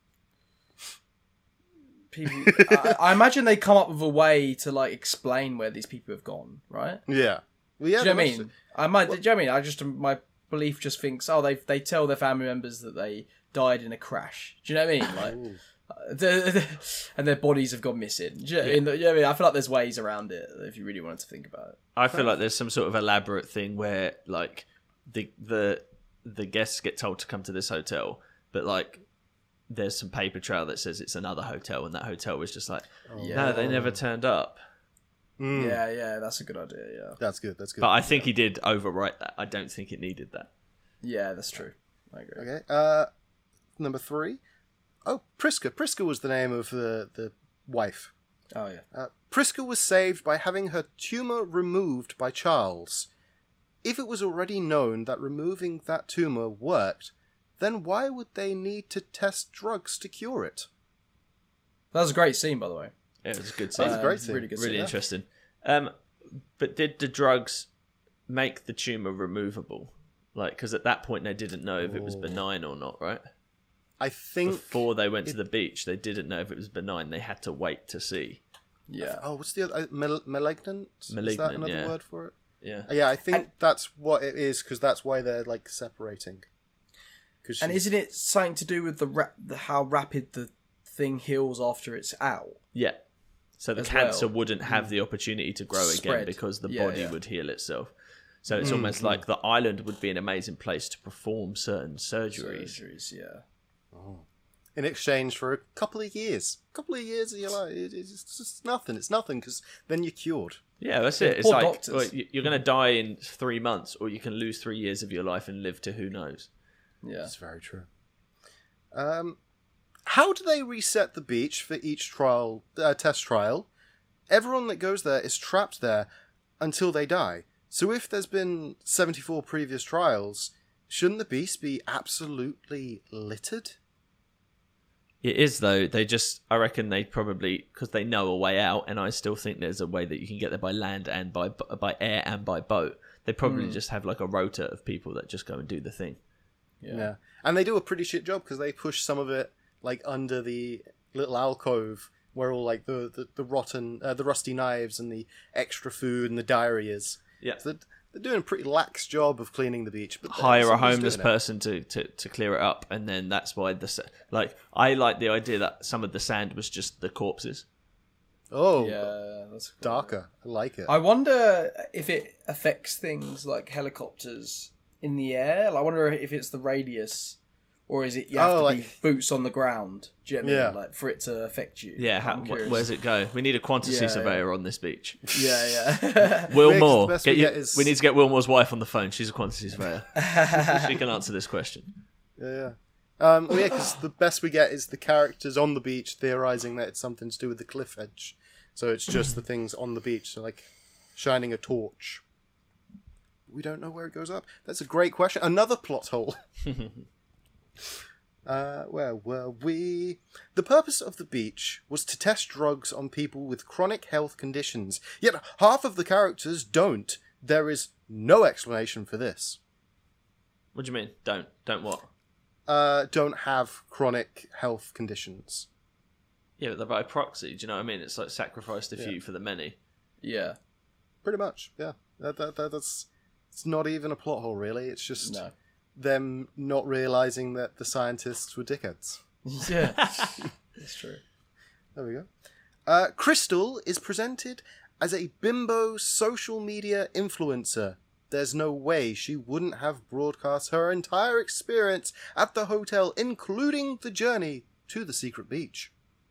Speaker 4: people. I, I imagine they come up with a way to like explain where these people have gone, right?
Speaker 2: Yeah. Well, yeah,
Speaker 4: Do you know what I
Speaker 2: they must
Speaker 4: mean? I might. do you know what I mean? I just my belief just thinks, oh, they they tell their family members that they died in a crash. Do you know what I mean? Like,
Speaker 2: Ooh.
Speaker 4: uh, the- and their bodies have gone missing. Do you know, in the, you know what I mean? I feel like there's ways around it if you really wanted to think about it.
Speaker 3: I feel like there's some sort of elaborate thing where like the the the guests get told to come to this hotel, but like there's some paper trail that says it's another hotel, and that hotel was just like, no, they never turned up.
Speaker 2: Mm.
Speaker 4: Yeah, yeah, that's a good idea. Yeah,
Speaker 2: That's good. That's good.
Speaker 3: But I think he did overwrite that. I don't think it needed that.
Speaker 4: yeah, that's true. I agree.
Speaker 2: Okay. Uh, number three. Oh, Priska. Priska was the name of the the wife.
Speaker 4: Oh yeah.
Speaker 2: Uh, Priska was saved by having her tumor removed by Charles. If it was already known that removing that tumor worked, then why would they need to test drugs to cure it?
Speaker 4: That was a great scene, by the way.
Speaker 3: Yeah, it was a good
Speaker 2: That
Speaker 3: scene.
Speaker 2: was a
Speaker 4: Um,
Speaker 2: great scene.
Speaker 4: Really good
Speaker 3: really
Speaker 4: scene.
Speaker 3: interesting. Um, but did the drugs make the tumor removable? Like, because at that point they didn't know if it was
Speaker 2: Oh.
Speaker 3: benign or not, right?
Speaker 2: I think.
Speaker 3: Before they went to the beach, they didn't know if it was benign. They had to wait to see.
Speaker 4: Yeah.
Speaker 2: Oh, what's the other? Uh, mal- malignant? Is that
Speaker 3: Malignant,
Speaker 2: another
Speaker 3: yeah.
Speaker 2: word for it?
Speaker 3: Yeah.
Speaker 2: Uh, Yeah, I think that's what it is because that's why they're like separating. Cause
Speaker 4: And
Speaker 2: she-
Speaker 4: isn't it something to do with the, ra- the how rapid the thing heals after it's out?
Speaker 3: Yeah. So the
Speaker 4: As
Speaker 3: cancer
Speaker 4: well.
Speaker 3: wouldn't have the opportunity to grow again
Speaker 4: Spread.
Speaker 3: because the
Speaker 4: Yeah,
Speaker 3: body
Speaker 4: yeah.
Speaker 3: would heal itself. So it's almost like the island would be an amazing place to perform certain surgeries.
Speaker 4: Surgeries, yeah.
Speaker 2: in exchange for a couple of years. A couple of years of your life. It's just nothing. It's nothing because then you're cured.
Speaker 3: Yeah, that's it. It's
Speaker 4: poor
Speaker 3: like
Speaker 4: doctors.
Speaker 3: well, you- you're going to die in three months, or you can lose three years of your life and live to who knows.
Speaker 4: Yeah.
Speaker 2: That's very true. Um, how do they reset the beach for each trial uh, test trial? Everyone that goes there is trapped there until they die. So if there's been seventy-four previous trials, shouldn't the beast be absolutely littered?
Speaker 3: It is though. They just, I reckon they probably because they know a way out, and I still think there's a way that you can get there by land and by by air and by boat. They probably mm. just have like a rota of people that just go and do the thing.
Speaker 2: Yeah, yeah. And they do a pretty shit job because they push some of it like under the little alcove where all like the the, the rotten, uh, the rusty knives and the extra food and the diary is.
Speaker 3: Yeah.
Speaker 2: So they're, they're doing a pretty lax job of cleaning the beach. But
Speaker 3: hire a homeless person to, to, to clear it up, and then that's why the like I like the idea that some of the sand was just the corpses.
Speaker 2: Oh,
Speaker 4: yeah, that's cool.
Speaker 2: Darker. I like it.
Speaker 4: I wonder if it affects things like helicopters in the air. Like, I wonder if it's the radius, or is it you have
Speaker 2: Oh,
Speaker 4: to
Speaker 2: like-
Speaker 4: be boots on the ground? Do you know what I
Speaker 2: Yeah.
Speaker 4: mean? Like for it to affect you.
Speaker 3: Yeah, how,
Speaker 4: I'm
Speaker 3: wh-
Speaker 4: curious.
Speaker 3: where's it go? We need a quantity
Speaker 4: Yeah,
Speaker 3: surveyor on this beach.
Speaker 4: Yeah, yeah.
Speaker 3: Will
Speaker 2: Yeah, 'cause
Speaker 3: Moore,
Speaker 2: the best
Speaker 3: get
Speaker 2: we
Speaker 3: you,
Speaker 2: get is-
Speaker 3: we need to get Wilmore's wife on the phone. She's a quantity surveyor. She can answer this question.
Speaker 2: Yeah, yeah. Um, well, yeah, because the best we get is the characters on the beach theorizing that it's something to do with the cliff edge. So it's just the things on the beach, so like shining a torch. We don't know where it goes up. That's a great question. Another plot hole. uh, where were we? The purpose of the beach was to test drugs on people with chronic health conditions. Yet half of the characters don't. There is no explanation for this.
Speaker 3: What do you mean? Don't. Don't what?
Speaker 2: Uh, don't have chronic health conditions.
Speaker 3: Yeah, but they're by proxy. Do you know what I mean? It's like sacrifice the few
Speaker 2: Yeah.
Speaker 3: for the many.
Speaker 4: Yeah.
Speaker 2: Pretty much, yeah. That, that, that, that's it's not even a plot hole, really. It's just
Speaker 4: No.
Speaker 2: them not realizing that the scientists were dickheads.
Speaker 4: Yeah. It's true.
Speaker 2: There we go. Uh, Crystal is presented as a bimbo social media influencer. There's no way she wouldn't have broadcast her entire experience at the hotel, including the journey to the secret beach.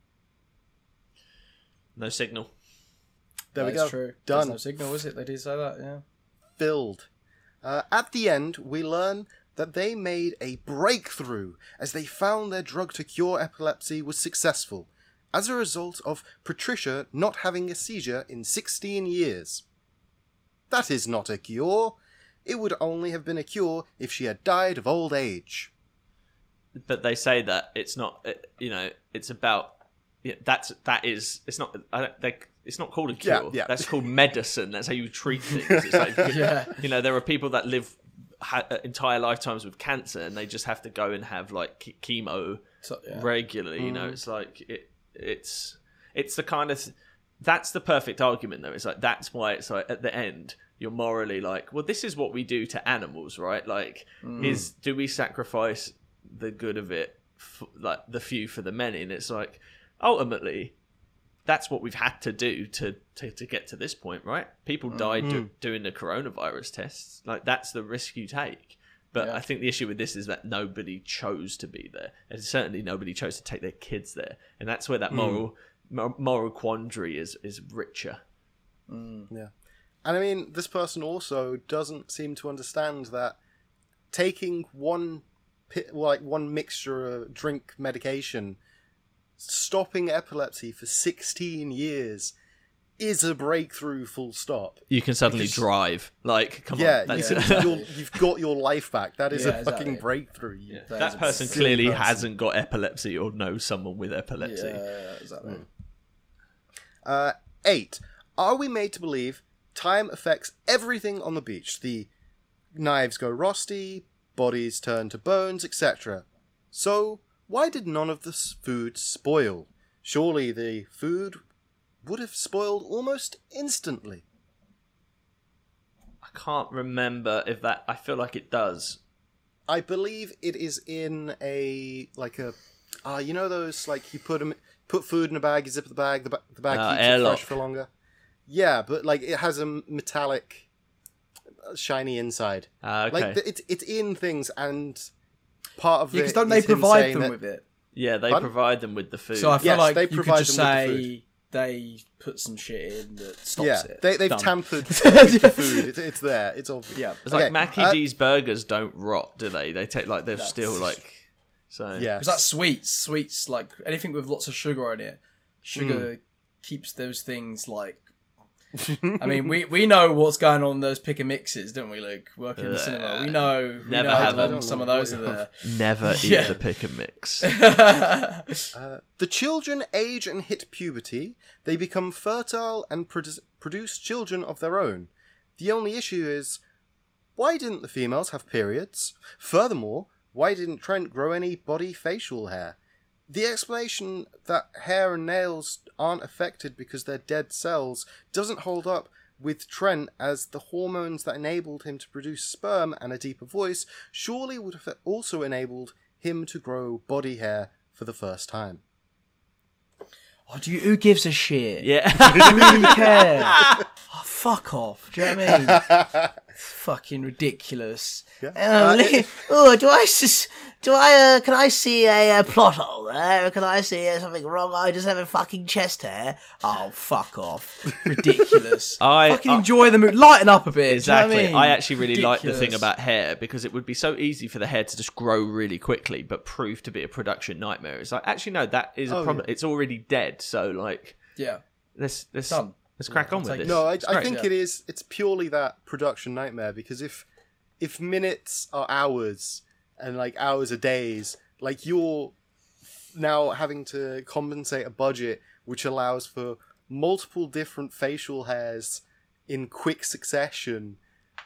Speaker 3: No signal.
Speaker 2: There we
Speaker 4: That's
Speaker 2: go.
Speaker 4: true.
Speaker 2: Done.
Speaker 4: There's no signal, is it? They did say that, yeah.
Speaker 2: Filled. Uh, at the end, we learn that they made a breakthrough as they found their drug to cure epilepsy was successful, as a result of Patricia not having a seizure in sixteen years. That is not a cure. It would only have been a cure if she had died of old age.
Speaker 3: But they say that it's not. it- You know, it's about. Yeah, that's that is. It's not. I don't, they, it's not called a cure.
Speaker 2: Yeah, yeah.
Speaker 3: That's called medicine. That's how you treat things. It's like,
Speaker 4: Yeah.
Speaker 3: you know, there are people that live ha- entire lifetimes with cancer, and they just have to go and have like ch- chemo
Speaker 4: So, yeah.
Speaker 3: regularly. You know, it's like it. It's it's the kind of. That's the perfect argument, though. It's like that's why it's like at the end you're morally like, well, this is what we do to animals, right? Like, is do we sacrifice the good of it, for, like the few for the many? And it's like ultimately, that's what we've had to do to to, to get to this point, right? People died do, doing the coronavirus tests. Like that's the risk you take. But
Speaker 4: Yeah.
Speaker 3: I think the issue with this is that nobody chose to be there, and certainly nobody chose to take their kids there, and that's where that moral mor- moral quandary is is richer.
Speaker 2: Yeah. And I mean, this person also doesn't seem to understand that taking one pi- like one mixture of drink medication, stopping epilepsy for sixteen years is a breakthrough, full stop.
Speaker 3: You can suddenly
Speaker 2: Because-
Speaker 3: drive. Like, come
Speaker 2: Yeah,
Speaker 3: on,
Speaker 2: you
Speaker 3: that's
Speaker 2: can, you're, you've got your life back. That is
Speaker 4: Yeah,
Speaker 2: a
Speaker 4: exactly.
Speaker 2: fucking breakthrough. You-
Speaker 3: Yeah.
Speaker 4: That
Speaker 3: That
Speaker 4: is a
Speaker 3: person
Speaker 2: silly
Speaker 3: clearly
Speaker 2: person.
Speaker 3: hasn't got epilepsy or knows someone with epilepsy.
Speaker 4: Yeah, exactly.
Speaker 2: Uh, eight. Are we made to believe time affects everything on the beach? The knives go rusty, bodies turn to bones, et cetera. So, why did none of the s- food spoil? Surely the food would have spoiled almost instantly.
Speaker 3: I can't remember if that. I feel like it does.
Speaker 2: I believe it is in a, like a, ah, you know those, like, you put 'em- put food in a bag, you zip the bag, the, ba- the bag
Speaker 3: Ah,
Speaker 2: keeps it
Speaker 3: airlock.
Speaker 2: fresh for longer? Yeah, but, like, it has a metallic, uh, shiny inside.
Speaker 3: Ah, okay.
Speaker 2: Like, th- it's, it's in things, and part of
Speaker 4: Yeah,
Speaker 2: it
Speaker 4: because don't they
Speaker 2: is him
Speaker 4: provide
Speaker 2: saying
Speaker 4: them
Speaker 2: that-
Speaker 4: with it?
Speaker 3: Yeah, they
Speaker 2: Pardon?
Speaker 3: provide them with the food.
Speaker 4: So I feel
Speaker 2: Yes,
Speaker 4: like
Speaker 2: they
Speaker 4: you could
Speaker 2: provide
Speaker 4: just
Speaker 2: them with the
Speaker 4: say they put some shit in that stops
Speaker 2: Yeah,
Speaker 4: it.
Speaker 2: they, they've
Speaker 4: Done.
Speaker 2: tampered with the food. It's, it's there. It's obvious.
Speaker 4: Yeah.
Speaker 3: it's
Speaker 2: Okay,
Speaker 3: like Mackie
Speaker 2: uh,
Speaker 3: D's burgers don't rot, do they? They take like they're
Speaker 4: That's-
Speaker 3: still like so.
Speaker 2: Yeah.
Speaker 4: Because that's sweets. Sweets, like anything with lots of sugar in it. Sugar keeps those things like. I mean, we, we know what's going on in those pick and mixes, don't we, Luke? Working in the
Speaker 3: Uh,
Speaker 4: cinema, we know. We
Speaker 3: never
Speaker 4: know
Speaker 3: have
Speaker 4: how
Speaker 3: them.
Speaker 4: some of those are there.
Speaker 3: Never eat
Speaker 4: Yeah.
Speaker 3: the pick and mix.
Speaker 2: Uh, the children age and hit puberty. They become fertile and produ- produce children of their own. The only issue is, why didn't the females have periods? Furthermore, why didn't Trent grow any body facial hair? The explanation that hair and nails aren't affected because they're dead cells doesn't hold up with Trent, as the hormones that enabled him to produce sperm and a deeper voice surely would have also enabled him to grow body hair for the first time.
Speaker 4: Oh, do you, who gives a shit?
Speaker 3: Yeah.
Speaker 4: Do you really care? Oh, fuck off. Do you know what I mean? Fucking ridiculous.
Speaker 2: Yeah.
Speaker 5: Oh,
Speaker 2: Uh,
Speaker 5: look
Speaker 2: it-
Speaker 5: at, oh, do I just, do I, uh, can I see a, uh plot hole there? Can I see uh, something wrong? I just have a fucking chest hair.
Speaker 4: Oh, fuck off. Ridiculous.
Speaker 3: I-
Speaker 4: Fucking
Speaker 3: I-
Speaker 4: enjoy the movie. Lighten up a bit.
Speaker 3: Exactly.
Speaker 4: Do you know what
Speaker 3: I,
Speaker 4: I, mean?
Speaker 3: actually really like the thing
Speaker 4: Ridiculous.
Speaker 3: about hair because it would be so easy for the hair to just grow really quickly, but prove to be a production nightmare. It's like, actually, no, that is a
Speaker 2: Oh,
Speaker 3: problem. It's already dead. So, like,
Speaker 4: Yeah.
Speaker 3: let's let's
Speaker 4: Done.
Speaker 3: let's crack
Speaker 4: Yeah,
Speaker 3: on
Speaker 4: I'll
Speaker 3: with
Speaker 4: take
Speaker 3: this.
Speaker 4: it.
Speaker 2: No, I,
Speaker 3: It's
Speaker 2: I
Speaker 3: great.
Speaker 2: think
Speaker 4: yeah.
Speaker 2: it is. It's purely that production nightmare, because if if minutes are hours and like hours are days, like you're now having to compensate a budget which allows for multiple different facial hairs in quick succession,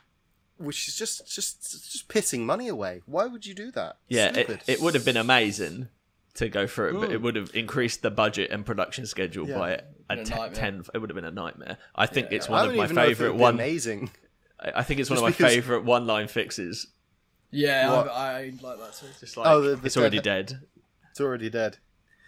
Speaker 2: which is just just just pissing money away. Why would you do that?
Speaker 3: Yeah, it,
Speaker 2: Stupid.
Speaker 3: it would have been amazing to go through it, but
Speaker 2: Mm.
Speaker 3: it would have increased the budget and production schedule
Speaker 2: Yeah.
Speaker 3: by a
Speaker 4: Been a
Speaker 3: te-
Speaker 4: nightmare.
Speaker 3: ten. It would have been a nightmare. I think
Speaker 4: Yeah,
Speaker 3: it's
Speaker 4: yeah.
Speaker 3: one
Speaker 2: I
Speaker 3: of
Speaker 2: don't
Speaker 3: my
Speaker 2: even know if it
Speaker 3: favorite
Speaker 2: would be
Speaker 3: one.
Speaker 2: amazing.
Speaker 3: I I think it's one
Speaker 2: Just
Speaker 3: of my
Speaker 2: because-
Speaker 3: favorite one-line fixes.
Speaker 4: Yeah,
Speaker 2: What?
Speaker 4: I, I like that too.
Speaker 3: Just like
Speaker 2: Oh, the- the
Speaker 3: it's already
Speaker 2: dead-
Speaker 3: dead.
Speaker 2: It's already dead.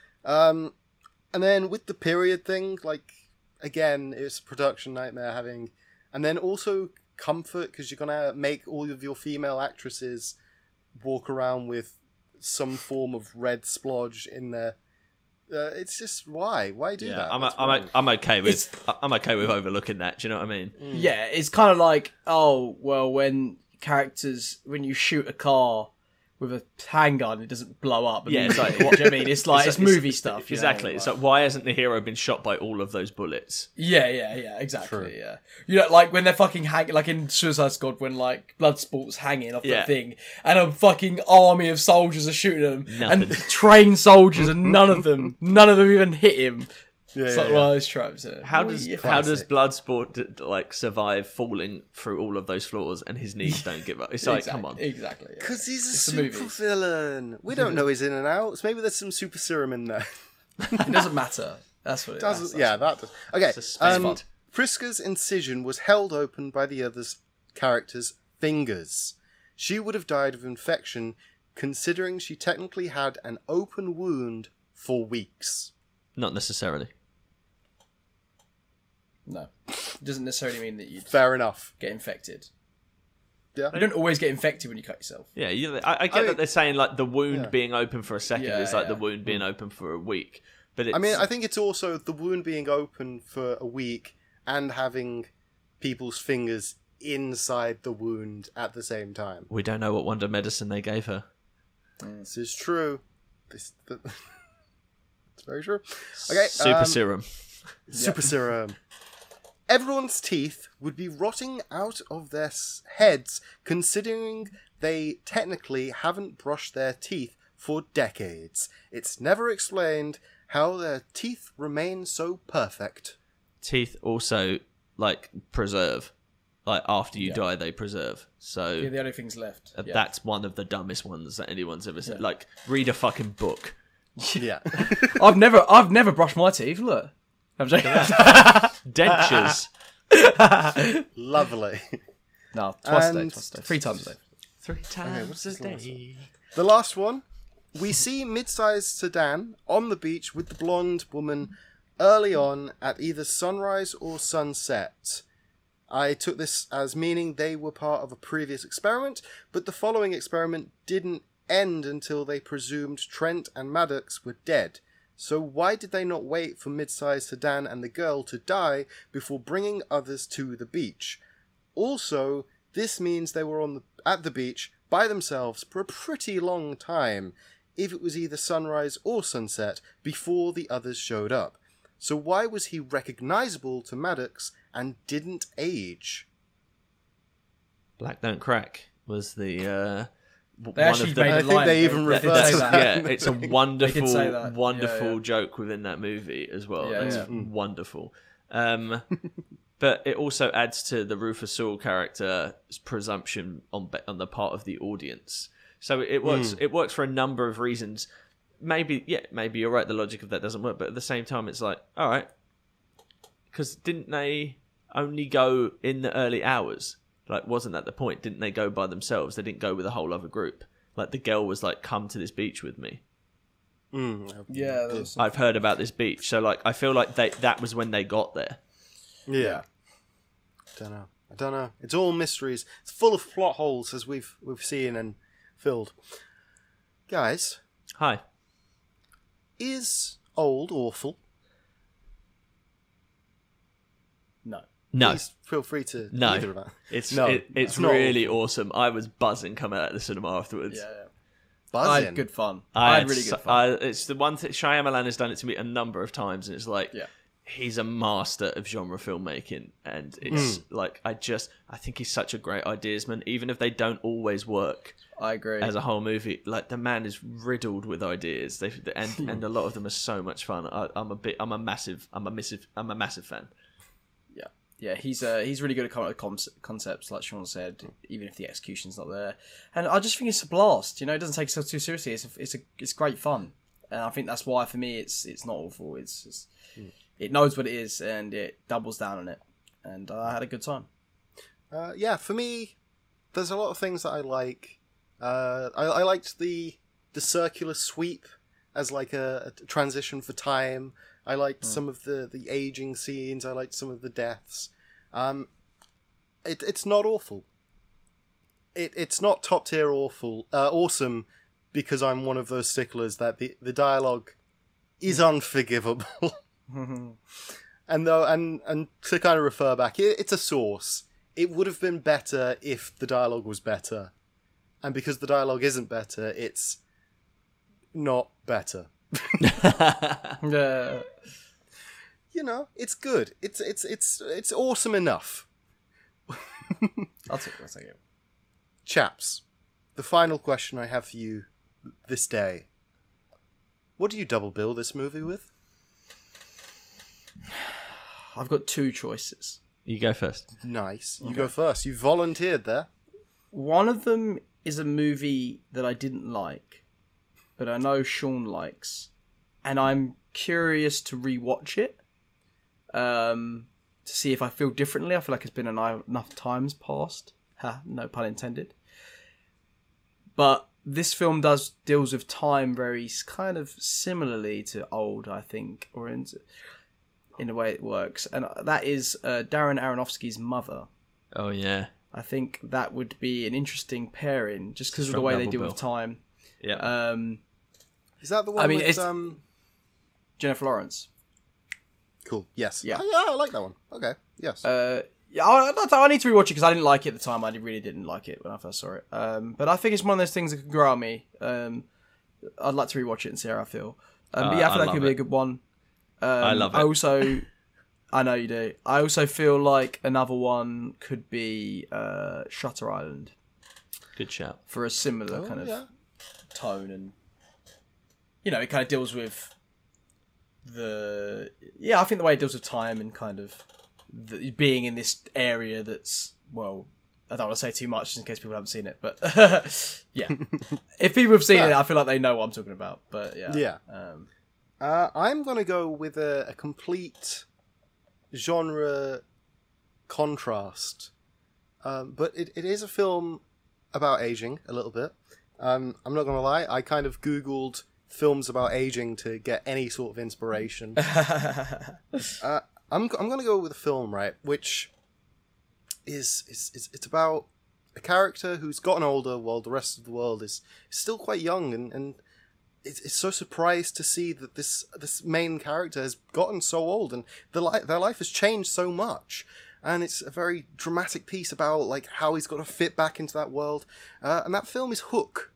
Speaker 2: Um, and then with the period thing, like, again, it's a production nightmare having, and then also comfort, because you're gonna make all of your female actresses walk around with some form of red splodge in their. Uh, it's just why? Why do
Speaker 3: Yeah,
Speaker 2: that?
Speaker 3: I'm,
Speaker 2: That's
Speaker 3: I'm,
Speaker 2: wrong.
Speaker 3: I'm okay with I'm okay with overlooking that. Do you know what I mean?
Speaker 4: Yeah, it's kind of like, oh, well, when characters, when you shoot a car with a handgun, it doesn't blow up.
Speaker 3: Yeah, it's like,
Speaker 4: what do you know what I mean? It's like, it's,
Speaker 3: It's-
Speaker 4: movie stuff. You
Speaker 3: Exactly.
Speaker 4: Know?
Speaker 3: It's like, why hasn't the hero been shot by all of those bullets?
Speaker 4: Yeah, yeah, yeah, exactly,
Speaker 2: True.
Speaker 4: yeah. You know, like when they're fucking hanging, like in Suicide Squad, when like Bloodsport's hanging off
Speaker 3: Yeah.
Speaker 4: the thing, and a fucking army of soldiers are shooting them,
Speaker 3: Nothing.
Speaker 4: and trained soldiers, and none of them, none of them even hit him.
Speaker 2: Yeah,
Speaker 4: It's
Speaker 2: yeah,
Speaker 4: like
Speaker 2: yeah.
Speaker 4: one of those tropes. isn't it?
Speaker 3: How
Speaker 4: Well,
Speaker 3: does
Speaker 4: yeah,
Speaker 3: how does
Speaker 2: classic.
Speaker 3: Bloodsport d- like survive falling through all of those floors and his knees don't give up? It's like,
Speaker 4: exactly,
Speaker 3: come on.
Speaker 4: exactly. yeah.
Speaker 2: Because he's a
Speaker 4: It's the
Speaker 2: super
Speaker 4: movies.
Speaker 2: villain. We don't know his in and outs. Maybe there's some super serum in there.
Speaker 4: It doesn't matter. That's what it
Speaker 2: Doesn't,
Speaker 4: is.
Speaker 2: yeah, that does. Okay,
Speaker 3: Suspense.
Speaker 2: um, Friska's incision was held open by the other's character's fingers. She would have died of infection, considering she technically had an open wound for weeks.
Speaker 3: Not necessarily.
Speaker 4: No, it doesn't necessarily mean that you'd
Speaker 2: Fair enough.
Speaker 4: get infected.
Speaker 2: Yeah.
Speaker 4: You don't always get infected when you cut yourself.
Speaker 3: Yeah, you, I, I get
Speaker 2: I mean-
Speaker 3: that they're saying like the wound
Speaker 2: Yeah.
Speaker 3: being open for a second
Speaker 4: Yeah,
Speaker 3: is like the
Speaker 4: yeah.
Speaker 3: wound being open for a week. But it's,
Speaker 2: I mean, I think it's also the wound being open for a week and having people's fingers inside the wound at the same time.
Speaker 3: we don't know what wonder medicine they gave her.
Speaker 2: This is true. This, th- it's very true. Okay,
Speaker 3: Super
Speaker 2: um,
Speaker 3: serum.
Speaker 2: Super serum. Everyone's teeth would be rotting out of their s- heads, considering they technically haven't brushed their teeth for decades. It's never explained how their teeth remain so perfect.
Speaker 3: Teeth also like preserve. Like after you
Speaker 4: Yeah.
Speaker 3: die, they preserve. So
Speaker 4: Yeah, the only things left.
Speaker 3: uh,
Speaker 4: Yeah.
Speaker 3: that's one of the dumbest ones that anyone's ever said.
Speaker 4: Yeah.
Speaker 3: Like read a fucking book.
Speaker 2: Yeah.
Speaker 4: I've never, I've never brushed my teeth. Look, I'm joking.
Speaker 3: Dentures.
Speaker 2: Lovely.
Speaker 4: No, twice a day,
Speaker 2: And-
Speaker 4: twice a day, three times a day.
Speaker 3: Three times
Speaker 2: what's
Speaker 3: a
Speaker 2: this last
Speaker 3: day.
Speaker 2: The last one, we see mid-sized sedan on the beach with the blonde woman early on at either sunrise or sunset. I took this as meaning they were part of a previous experiment, but the following experiment didn't end until they presumed Trent and Maddox were dead. So why did they not wait for mid-sized Sedan and the girl to die before bringing others to the beach? Also, this means they were on the, at the beach by themselves for a pretty long time, if it was either sunrise or sunset, before the others showed up. So why was he recognizable to Maddox and didn't age?
Speaker 3: Black Don't Crack was the uh, w-
Speaker 4: They
Speaker 3: one
Speaker 4: actually
Speaker 3: of the.
Speaker 4: made
Speaker 2: I
Speaker 4: a
Speaker 2: think
Speaker 4: line.
Speaker 2: they even
Speaker 4: They did
Speaker 2: referred
Speaker 4: say
Speaker 2: to
Speaker 4: that.
Speaker 2: that.
Speaker 3: Yeah, it's a wonderful,
Speaker 4: say that.
Speaker 3: wonderful
Speaker 4: Yeah, yeah.
Speaker 3: joke within that movie as well.
Speaker 4: Yeah,
Speaker 3: That's
Speaker 4: yeah.
Speaker 3: wonderful. Um, but it also adds to the Rufus Sewell character's presumption on be- on the part of the audience. So it works. It works for a number of reasons. Maybe, yeah, maybe you're right. The logic of that doesn't work, but at the same time, it's like, all right, because didn't they only go in the early hours? Like, wasn't that the point? Didn't they go by themselves? They didn't go with a whole other group. Like, the girl was like, come to this beach with me.
Speaker 2: Mm,
Speaker 4: Yeah, that was-
Speaker 3: I've heard about this beach. So, like, I feel like they that was when they got there.
Speaker 2: Yeah. Don't know. I don't know. It's all mysteries. It's full of plot holes, as we've we've seen and filled. Guys,
Speaker 3: Hi.
Speaker 2: is Old awful?
Speaker 4: no.
Speaker 3: No.
Speaker 2: Please feel free to
Speaker 3: No.
Speaker 2: either of that.
Speaker 3: It's
Speaker 2: No,
Speaker 3: it, it's
Speaker 2: it's not
Speaker 3: really awesome. I was buzzing coming out of the cinema afterwards.
Speaker 4: Yeah, yeah. I
Speaker 2: Buzzing.
Speaker 4: had good fun.
Speaker 3: I
Speaker 4: I,
Speaker 3: had
Speaker 4: had really
Speaker 3: so-
Speaker 4: good fun.
Speaker 3: I, it's the one thing Shyamalan has done it to me a number of times, and it's like
Speaker 4: Yeah.
Speaker 3: he's a master of genre filmmaking, and it's
Speaker 2: Hmm.
Speaker 3: like I just I think he's such a great ideasman, even if they don't always work
Speaker 4: I agree.
Speaker 3: as a whole movie. Like the man is riddled with ideas, they, and and a lot of them are so much fun. I, I'm a bit, I'm a massive, I'm a massive, I'm a massive fan.
Speaker 4: Yeah, yeah, he's uh, he's really good at coming up with con- concepts, like Sean said, even if the execution's not there. And I just think it's a blast. You know, it doesn't take itself too seriously. It's a, it's a, it's great fun, and I think that's why for me it's it's not awful. It's just, it knows what it is and it doubles down on it, and I had a good time.
Speaker 2: Uh, yeah, for me, there's a lot of things that I like. Uh, I, I liked the the circular sweep as like a, a transition for time. I liked some of the, the aging scenes. I liked some of the deaths. Um, it it's not awful. It it's not top tier awful uh, awesome because I'm one of those sticklers that the, the dialogue is unforgivable. and though and and to kind of refer back, it, it's a source. It would have been better if the dialogue was better. And because the dialogue isn't better, it's not better.
Speaker 4: Yeah,
Speaker 2: You know, it's good. It's it's it's it's awesome enough.
Speaker 4: I'll take I'll take it.
Speaker 2: Chaps, the final question I have for you this day. What do you double bill this movie with?
Speaker 4: I've got two choices.
Speaker 3: You go first.
Speaker 2: Nice. You go first. You volunteered there.
Speaker 4: One of them is a movie that I didn't like, but I know Sean likes, and I'm curious to rewatch it um, to see if I feel differently. I feel like it's been en- enough times past. Ha, no pun intended. But this film does deals with time very s- kind of similarly to Old, I think, or in, in the way it works, and that is uh, Darren Aronofsky's Mother.
Speaker 3: Oh yeah,
Speaker 4: I think that would be an interesting pairing, just because of the
Speaker 3: Strong
Speaker 4: way they
Speaker 3: double
Speaker 4: deal
Speaker 3: bill.
Speaker 4: with time.
Speaker 3: yeah.
Speaker 4: Um,
Speaker 2: Is that the one
Speaker 4: I mean,
Speaker 2: with
Speaker 4: it's-
Speaker 2: um
Speaker 4: Jennifer Lawrence.
Speaker 2: cool. Yes.
Speaker 4: Yeah.
Speaker 2: Oh, yeah, I like that one. Okay. Yes.
Speaker 4: Uh, yeah, I, I, I need to rewatch it because I didn't like it at the time. I really didn't like it when I first saw it. Um, but I think it's one of those things that can grow on me. Um, I'd like to rewatch it and see how I feel. Um, but
Speaker 3: Uh,
Speaker 4: yeah, I
Speaker 3: I
Speaker 4: feel that
Speaker 3: love
Speaker 4: could be
Speaker 3: it.
Speaker 4: a good one. Um,
Speaker 3: I love
Speaker 4: I
Speaker 3: it.
Speaker 4: also, I know you do. I also feel like another one could be uh, Shutter Island
Speaker 3: Good shout.
Speaker 4: for a similar
Speaker 2: Oh,
Speaker 4: kind of
Speaker 2: yeah.
Speaker 4: tone, and you know, it kind of deals with the yeah. I think the way it deals with time and kind of the, being in this area that's well. I don't want to say too much just in case people haven't seen it, but yeah, if people have seen it, I feel like they know what I'm talking about. But yeah,
Speaker 2: Yeah.
Speaker 4: um,
Speaker 2: Uh, I'm going to go with a, a complete genre contrast. Um, but it, it is a film about aging a little bit. Um, I'm not going to lie, I kind of Googled films about aging to get any sort of inspiration. uh, I'm, I'm going to go with a film, right, which is, is, is it's about a character who's gotten older while the rest of the world is still quite young, and, and it's, it's so surprised to see that this this main character has gotten so old, and the li- their life has changed so much. And it's a very dramatic piece about like how he's got to fit back into that world. Uh, and that film is Hook.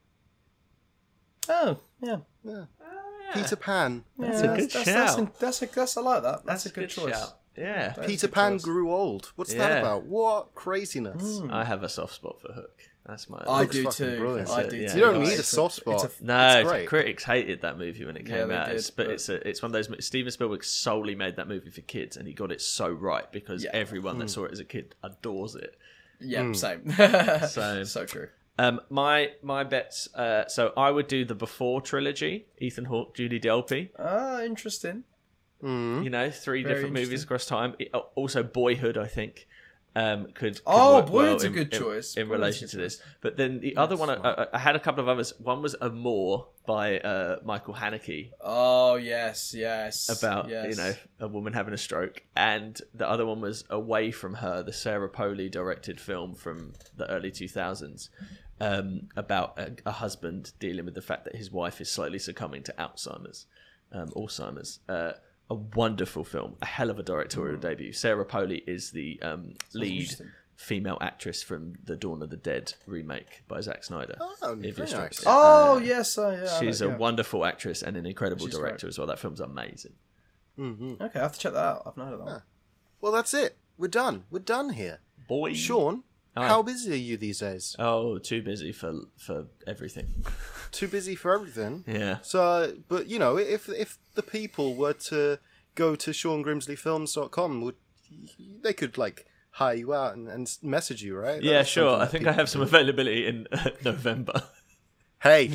Speaker 4: Oh, yeah.
Speaker 2: Yeah. Peter Pan.
Speaker 3: That's
Speaker 4: Yeah,
Speaker 3: a good
Speaker 4: that's,
Speaker 3: shout.
Speaker 4: That's, that's, that's, a, that's I like that. That's,
Speaker 3: That's
Speaker 4: a good, choice.
Speaker 3: shout. Yeah.
Speaker 4: That is a
Speaker 2: Peter
Speaker 4: good
Speaker 2: Pan
Speaker 4: choice.
Speaker 2: grew old. What's
Speaker 3: Yeah.
Speaker 2: that about? What craziness.
Speaker 3: I have a soft spot for Hook. That's my.
Speaker 4: I
Speaker 2: Looks
Speaker 4: do
Speaker 2: fucking
Speaker 4: too.
Speaker 2: brilliant.
Speaker 4: I
Speaker 3: That's
Speaker 4: do
Speaker 3: it, yeah.
Speaker 4: too.
Speaker 2: You don't
Speaker 4: Like,
Speaker 2: need a
Speaker 4: it's
Speaker 2: soft
Speaker 4: it's
Speaker 2: spot.
Speaker 3: No,
Speaker 2: It's great.
Speaker 3: critics hated that movie when it
Speaker 4: Yeah,
Speaker 3: came
Speaker 4: they
Speaker 3: out,
Speaker 4: did,
Speaker 3: It's- but,
Speaker 4: but-
Speaker 3: it's a, it's one of those. mo- Steven Spielberg solely made that movie for kids, and he got it so right because
Speaker 4: Yeah.
Speaker 3: everyone that saw it as a kid adores it.
Speaker 4: Yeah, same.
Speaker 3: So-
Speaker 4: so true.
Speaker 3: Um, my my bets. Uh, so I would do the Before trilogy: Ethan Hawke, Judy Delpy.
Speaker 4: Ah, interesting.
Speaker 3: You know, three
Speaker 4: Very
Speaker 3: different movies
Speaker 4: interesting.
Speaker 3: across time. It- also, Boyhood, I think, um, could, could
Speaker 4: Oh,
Speaker 3: work well
Speaker 4: Boyhood's a
Speaker 3: in-
Speaker 4: good
Speaker 3: in-
Speaker 4: choice.
Speaker 3: in,
Speaker 4: Boyhood's a
Speaker 3: relation
Speaker 4: good
Speaker 3: to this. But then the other one, I, I- I had a couple of others. One was Amour by uh, Michael Haneke
Speaker 4: Oh, yes, yes.
Speaker 3: about
Speaker 4: yes.
Speaker 3: you know a woman having a stroke, and the other one was Away from Her, the Sarah Polley directed film from the early two thousands. Um, about a, a husband dealing with the fact that his wife is slowly succumbing to Alzheimer's, um, Alzheimer's. Uh, a wonderful film, a hell of a directorial debut. Sarah Polley is the um, lead
Speaker 4: interesting.
Speaker 3: female actress from the Dawn of the Dead remake by Zack Snyder.
Speaker 2: Oh,
Speaker 3: if you're
Speaker 2: very
Speaker 3: interested.
Speaker 2: nice.
Speaker 4: Oh, yes. Uh, yeah, I
Speaker 3: She's
Speaker 4: know,
Speaker 3: a
Speaker 4: yeah.
Speaker 3: wonderful actress and an incredible
Speaker 4: She's
Speaker 3: director
Speaker 4: great.
Speaker 3: as well. That film's amazing.
Speaker 4: Okay, I have to check that out. I've not heard of that.
Speaker 2: Well, that's it. We're done. We're done here.
Speaker 3: Boy,
Speaker 2: Sean,
Speaker 3: Aye.
Speaker 2: how busy are you these days?
Speaker 3: Oh, too busy for for everything.
Speaker 2: Too busy for everything.
Speaker 3: Yeah.
Speaker 2: So, but you know, if if the people were to go to sean grimsley films dot com, would they could like hire you out and, and message you, right?
Speaker 3: Yeah,
Speaker 2: That's
Speaker 3: sure.
Speaker 2: something
Speaker 3: I
Speaker 2: that
Speaker 3: think I
Speaker 2: people
Speaker 3: have some
Speaker 2: do.
Speaker 3: availability in uh, November.
Speaker 2: Hey,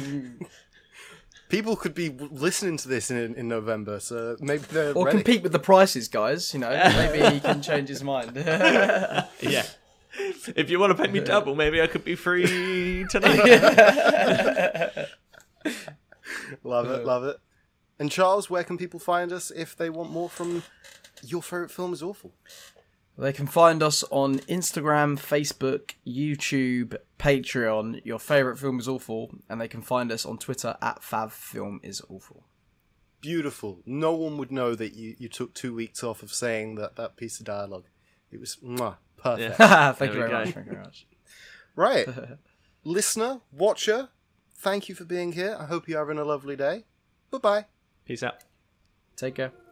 Speaker 2: people could be w- listening to this in in November, so maybe they're
Speaker 4: Or
Speaker 2: ready.
Speaker 4: compete with the prices, guys. You know, maybe he can change his mind.
Speaker 3: Yeah. If you want to pay me double, maybe I could be free tonight.
Speaker 2: Love it, love it. And Charles, where can people find us if they want more from Your Favorite Film Is Awful?
Speaker 4: They can find us on Instagram, Facebook, YouTube, Patreon. Your favourite film is awful, and they can find us on Twitter at favfilmisawful.
Speaker 2: Beautiful. No one would know that you, you took two weeks off of saying that, that piece of dialogue. It was mwah, perfect.
Speaker 3: Yeah.
Speaker 4: Thank you
Speaker 3: There
Speaker 4: very
Speaker 3: we go.
Speaker 4: much. Thank you very much.
Speaker 2: Right. Listener, watcher, thank you for being here. I hope you're having a lovely day. Bye-bye.
Speaker 3: Peace out.
Speaker 4: Take care.